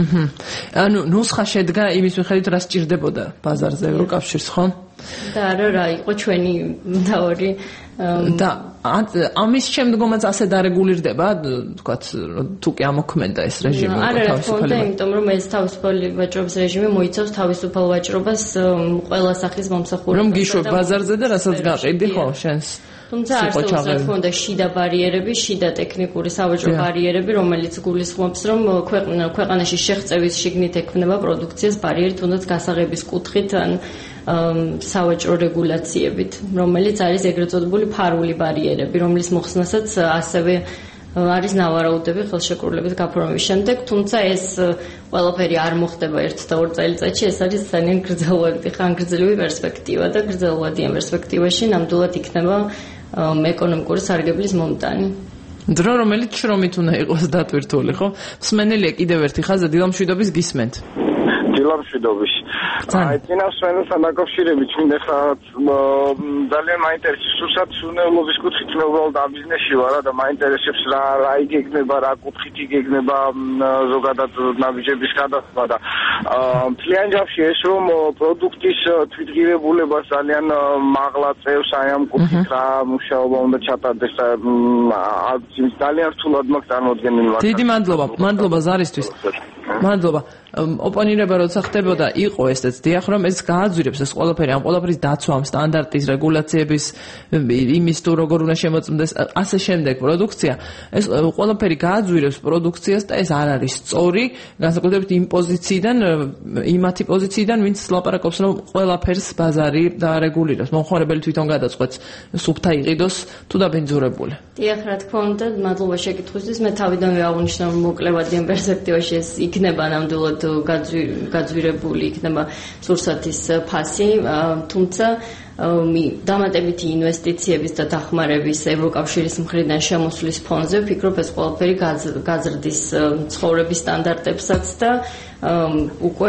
ანუ ნუსხა შედგა იმის მიხედვით, რა სჭირდებოდა ბაზარზე ევროკავშირს, ხო? და არა რა იყო ჩვენი მთავარი და ამის შემდგომაც ასე დარეგულირდება, თქვათ, თუ კი ამოქმედა ეს რეჟიმი თავისუფალი. არა, იმიტომ რომ ეს თავისუფალი ვაჭრობის რეჟიმი მოიცავს თავისუფალ ვაჭრობას ყველა სახის მომსახურებას. რომ გიშვებ ბაზარზე და რასაც გაყიდი, ხო, შენს თუმცა არსებობს რა თქმა უნდა შიდა ბარიერები, შიდა ტექნიკური სავაჭრო ბარიერები, რომელიც გულისხმობს, რომ ქვეყანაში შეღწევის შიგნით ექმნება პროდუქციას ბარიერი, თუნდაც გასაღების კუთხით ან სავაჭრო რეგულაციებით, რომელიც არის ეგრეთ წოდებული ფარული ბარიერები, რომლის მოხსნასაც ასევე არის ნავარაუდები ხელშეკრულების გაფორმების შემდეგ, თუმცა ეს ყველაფერი არ მოხდება ერთ და ორ წელიწადში, ეს არის ძალიან გრძელვადი, ხანგრძლივი პერსპექტივა და გრძელვადი ამ პერსპექტივაში ნამდვილად იქნება ეკონომიკური სარგებლის მომტანი. დრო რომელიც შრომით უნდა იყოს დატვირთული, ხო? მსმენელია კიდევ ერთი ხაზი დილამშვიდობის გისმენთ. დილამშვიდობის. აი, წინასწრებთან დაკავშირებით მინდა ხა ძალიან მაინტერესებს სურსათის უნებლობის კუთხით მე უბრალოდ ამ ბიზნესში ვარ და მაინტერესებს რა რა იგეგნება, რა კუთხით იგეგნება ზოგადად ნაბიჯების გადახდა და მთლიან ჯამში ეს რომ პროდუქტის თვითღირებულება ძალიან მაღლა წევს აი ამ კუთხით რა მუშაობა უნდა ჩატარდეს და ძალიან რთულად მაქვს წარმოადგენილი ვარ. დიდი მადლობა, მადლობა ზარისთვის. მადლობა. ოპონირება როცა ხდებოდა იყო ესეც დიახ რომ ეს გააძვირებს ეს ყველაფერი ამ ყველაფრის დაცვა სტანდარტის რეგულაციების იმის თუ როგორ უნდა შემოწმდეს ასე შემდეგ პროდუქცია ეს ყველაფერი გააძვირებს პროდუქციას და ეს არ არის სწორი განსაკუთრებით იმ პოზიციიდან იმათი პოზიციიდან ვინც ლაპარაკობს რომ ყველაფერს ბაზარი დაარეგულირებს მომხმარებელი თვითონ გადაწყვეტს სუფთა იყიდოს თუ დაბინძურებული. დიახ რა თქმა უნდა მადლობა შეკითხვისთვის მე თავიდანვე აღნიშნავ მოკლევად იმ პერსპექტივაში ეს იქნება ნამდვილად გაძვირებული იქნება სურსათის ფასი, თუმცა დამატებითი ინვესტიციების და დახმარების ევროკავშირის მხრიდან შემოსვლის ფონზე ვფიქრობ ეს ყველაფერი გაზრდის ცხოვრების სტანდარტებსაც და უკვე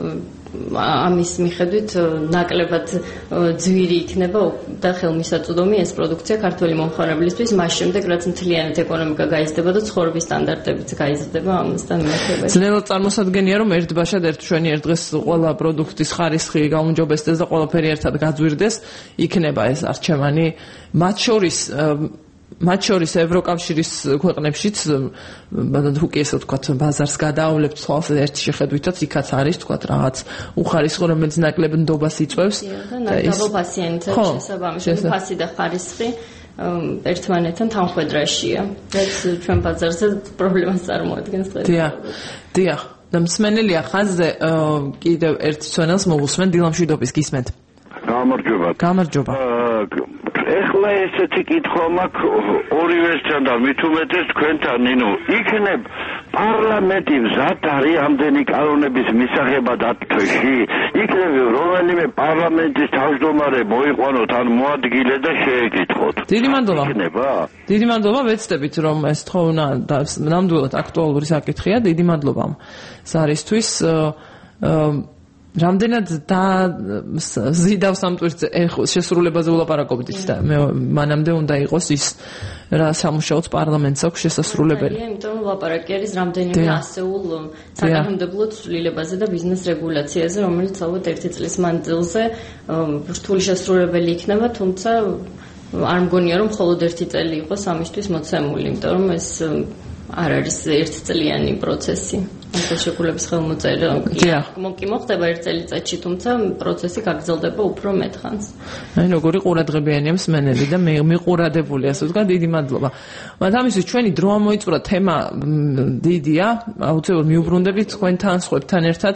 ამის მიხედვით ნაკლებად ძვირი იქნება და ხელმისაწვდომი ეს პროდუქცია ქართველი მომხმარებლისთვის მას შემდეგ რაც მთლიანად ეკონომიკა გაიზრდება და ცხოვრების სტანდარტებიც გაიზრდება ამასთან მიახლოებით. ძნელად წარმოსადგენია რომ ერთბაშად ერთ ჩვენი ერთ დღეს ყველა პროდუქტის ხარისხი გაუმჯობესდეს და ყველაფერი ერთად გაძვირდეს, იქნება ეს არჩევანი მათ შორის მათ შორის ევროკავშირის ქვეყნებშიც უკვე ესე ვთქვათ ბაზარს გადაავლებთ თვალს ერთ შეხედვითაც იქაც არის ვთქვათ რაღაც უხარისხო რომელიც ნაკლებ ნდობას იწვევს და დაბალფასიანი შესაბამისად ფასი და ხარისხი ერთმანეთთან თანხვედრაშია რაც ჩვენ ბაზარზე პრობლემას წარმოადგენს დღეს. დიახ დიახ და მსმენელია ხაზზე კიდევ ერთ ცვენელს მოგუსმენ დილამშვიდობის გისმენთ. გამარჯობა. გამარჯობა. ეხლა ესეთი კითხვა მაქვს ორივესთან და მით უმეტეს თქვენთან, ნინო, იქნებ პარლამენტი მზად არის ამდენი კანონების მისაღებად ათ თვეში? იქნებ რომელიმე პარლამენტის თავმჯდომარე მოიყვანოთ ან მოადგილე და შეეკითხოთ. დიდი მადლობა. იქნება? დიდი მადლობა, ვეცდებით რომ ეს თხოვნა და ნამდვილად აქტუალური საკითხია. დიდი მადლობა ზარისთვის. რამდენად და ზიდავს ამ ტვირთზე შესრულებაზე ვლაპარაკობთ და მანამდე უნდა იყოს ის რა სამუშაოც პარლამენტს აქვს შესასრულებელი. იმიტომ რომ ლაპარაკი არის რამდენიმე ასეულ საკანონმდებლო ცვლილებაზე და ბიზნეს რეგულაციაზე, რომელიც ალბათ ერთი წლის მანძილზე რთული შესრულებელი იქნება, თუმცა არ მგონია რომ მხოლოდ ერთი წელი იყოს ამისთვის მოცემული, იმიტომ რომ ეს არ არის ერთწლიანი პროცესი. ამ შეკულების ხელმოწერა კი მოხდება ერთ წელიწადში, თუმცა პროცესი გაგრძელდება უფრო მეტხანს. აი როგორი ყურადღებიანია მსმენელი და მე მიყურადებული ასე ვთქვა, დიდი მადლობა. მაგრამ ამისთვის ჩვენი დრო ამოიწურა, თემა დიდია, აუცილებლად მიუბრუნდებით თქვენთან, სხვებთან ერთად.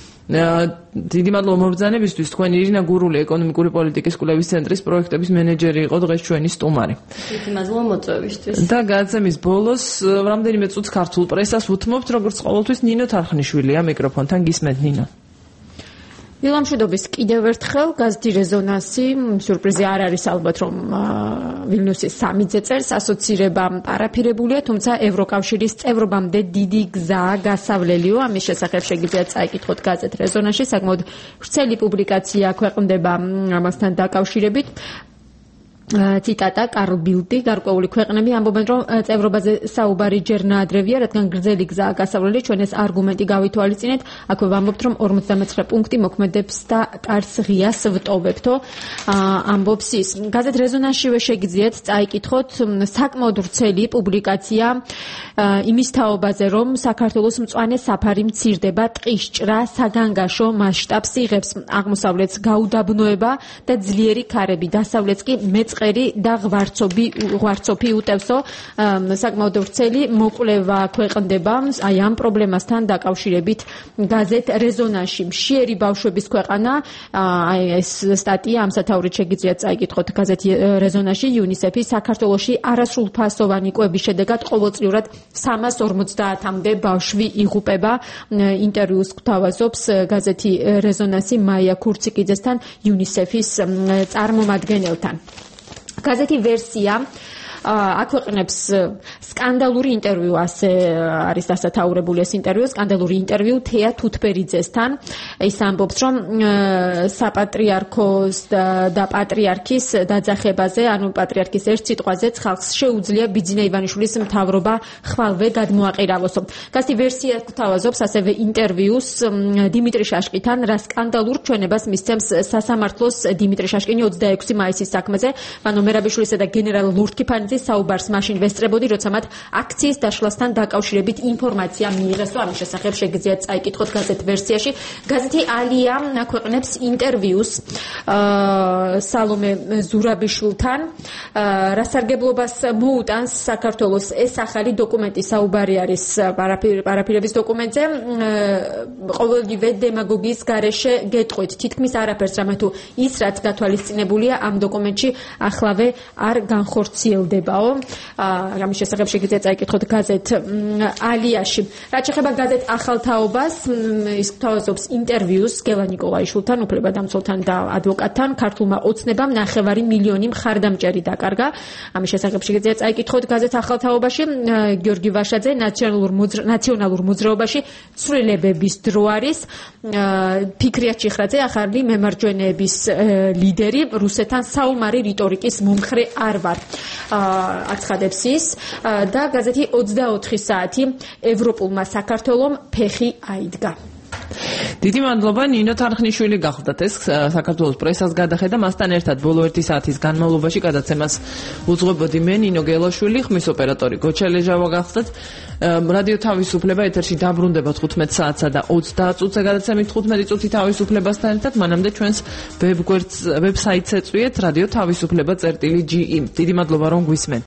დიდი მადლობა მობრძანებისთვის. თქვენი ირინა გურული ეკონომიკური პოლიტიკის კვლევის ცენტრის პროექტების მენეჯერი იყო დღეს ჩვენი სტუმარი. დიდი მადლობა მოწვევისთვის. და გადაცემის ბოლოს რამდენიმე წუთს ქართულ პრესას უთმობთ, როგორც ყოველთვის ნინო თარხნიშვილია მიკროფონთან. გისმენთ ნინო. დილამშვიდობის კიდევ ერთხელ გაზეთი რეზონანსი, სიურპრიზი არ არის ალბათ რომ ვილნიუსის სამი წერს ასოცირება პარაფირებულია, თუმცა ევროკავშირის წევრობამდე დიდი გზაა გასავლელიო. ამის შესახებ შეგიძლიათ წაიკითხოთ გაზეთ რეზონანსში, საკმაოდ ვრცელი პუბლიკაცია ქვეყნდება ამასთან დაკავშირებით. ციტატა კარლ ბილდი გარკვეული ქვეყნები ამბობენ რომ წევრობაზე საუბარი ჯერ ნაადრევია, რადგან გრძელი გზაა გასავლელი. ჩვენ ეს არგუმენტი გავითვალისწინეთ. აქვე ვამბობთ რომ ორმოცდამეცხრე პუნქტი მოქმედებს და კარს ღიას ვტოვებთო. ამბობს ის. გაზეთ რეზონანსშივე შეგიძლიათ წაიკითხოთ საკმაოდ ვრცელი პუბლიკაცია იმის თაობაზე რომ საქართველოს მწვანე საფარი მცირდება, ტყის ჭრა საგანგაშო მასშტაბს იღებს, აღმოსავლეთს გაუდაბნოება და ძლიერი ქარები, დასავლეთს კი მეწყერი და ღვარცობი ღვარცოფი უტევსო. საკმაოდ ვრცელი მოკვლევა ქვეყნდება აი ამ პრობლემასთან დაკავშირებით გაზეთ რეზონანსში. მშიერი ბავშვების ქვეყანა, აი ეს სტატია ამ სათაურით შეგიძლიათ წაიკითხოთ გაზეთი რეზონანსში. იუნისეფი საქართველოში არასრულფასოვანი კვების შედეგად ყოველწლიურად სამას ორმოცდაათამდე ბავშვი იღუპება. ინტერვიუს გვთავაზობს გაზეთი რეზონანსი მაია ქურციკიძესთან, იუნისეფის წარმომადგენელთან. გაზეთი ვერსია აქვეყნებს სკანდალური ინტერვიუ, ასე არის დასათაურებული ეს ინტერვიუ, სკანდალური ინტერვიუ თეა თუთბერიძესთან. ის ამბობს, რომ საპატრიარქოს და პატრიარქის დაძახებაზე, ანუ პატრიარქის ერთ სიტყვაზე ხალხს შეუძლია ბიძინა ივანიშვილის მთავრობა ხვალვე გადმოაყირავოსო. გაზეთი ვერსია გვთავაზობს ასევე ინტერვიუს დიმიტრი შაშკითან, რა სკანდალურ ჩვენებას მისცემს სასამართლოს დიმიტრი შაშკინი ოცდაექვსი მაისის საქმეზე, მან მერაბიშვილისა და გენერალ ლურთქიფანიძის საუბარს მაშინ ვესწრებოდი, როცა მათ აქციის დაშლასთან დაკავშირებით ინფორმაცია მიიღესო. ამის შესახებ შეგიძლიათ წაიკითხოთ გაზეთ ვერსიაში. გაზეთი ალია აქვეყნებს ინტერვიუს სალომე ზურაბიშვილთან, რა სარგებლობას მოუტანს საქართველოს ეს ახალი დოკუმენტი. საუბარი არის პარაფირების დოკუმენტზე. ყოველივე დემაგოგიის გარეშე გეტყვით, თითქმის არაფერს, რამე თუ ის რაც გათვალისწინებულია ამ დოკუმენტში ახლავე არ განხორციელდება. ხდებაო. ამის შესახებ შეგიძლიათ წაიკითხოთ გაზეთ ალიაში. რაც შეეხება გაზეთ ახალთაობას, ის თავაზობს ინტერვიუს გელა ნიკოლაიშვილთან, უფლებადამცველთან და ადვოკატთან. ქართულმა ოცნებამ ნახევარი მილიონი მხარდამჭერი დაკარგა. ამის შესახებ შეგიძლიათ წაიკითხოთ გაზეთ ახალთაობაში. გიორგი ვაშაძე ნაციონალურ ნაციონალურ მოძრაობაში ცვლილებების დრო არის. ფიქრია ჭიხრაძე ახალი მემარჯვენეების ლიდერი, რუსეთთან საომარი რიტორიკის მომხრე არ ვარ. აცხადებს ის და გაზეთი ოცდაოთხი საათი ევროპულმა საქართველომ ფეხი აიდგა. დიდი მადლობა ნინო თარხნიშვილი გახლდათ ეს საქართველოს პრესას გადახედა მასთან ერთად ბოლო ერთი საათის განმავლობაში გადაცემას უძღვებოდი მე ნინო გელაშვილი, ხმის ოპერატორი გოჩელეჟავა გახლდათ. რადიო თავისუფლება ეთერში დაბრუნდება თხუთმეტ საათსა და ოცდაათ წუთზე გადაცემით თხუთმეტი წუთი თავისუფლებასთან ერთად. მანამდე ჩვენს ვებგვერდს ვებსაიტს ეწვიეთ რადიო თავისუფლება წერტილი ჯი ი. დიდი მადლობა რომ გვისმენთ.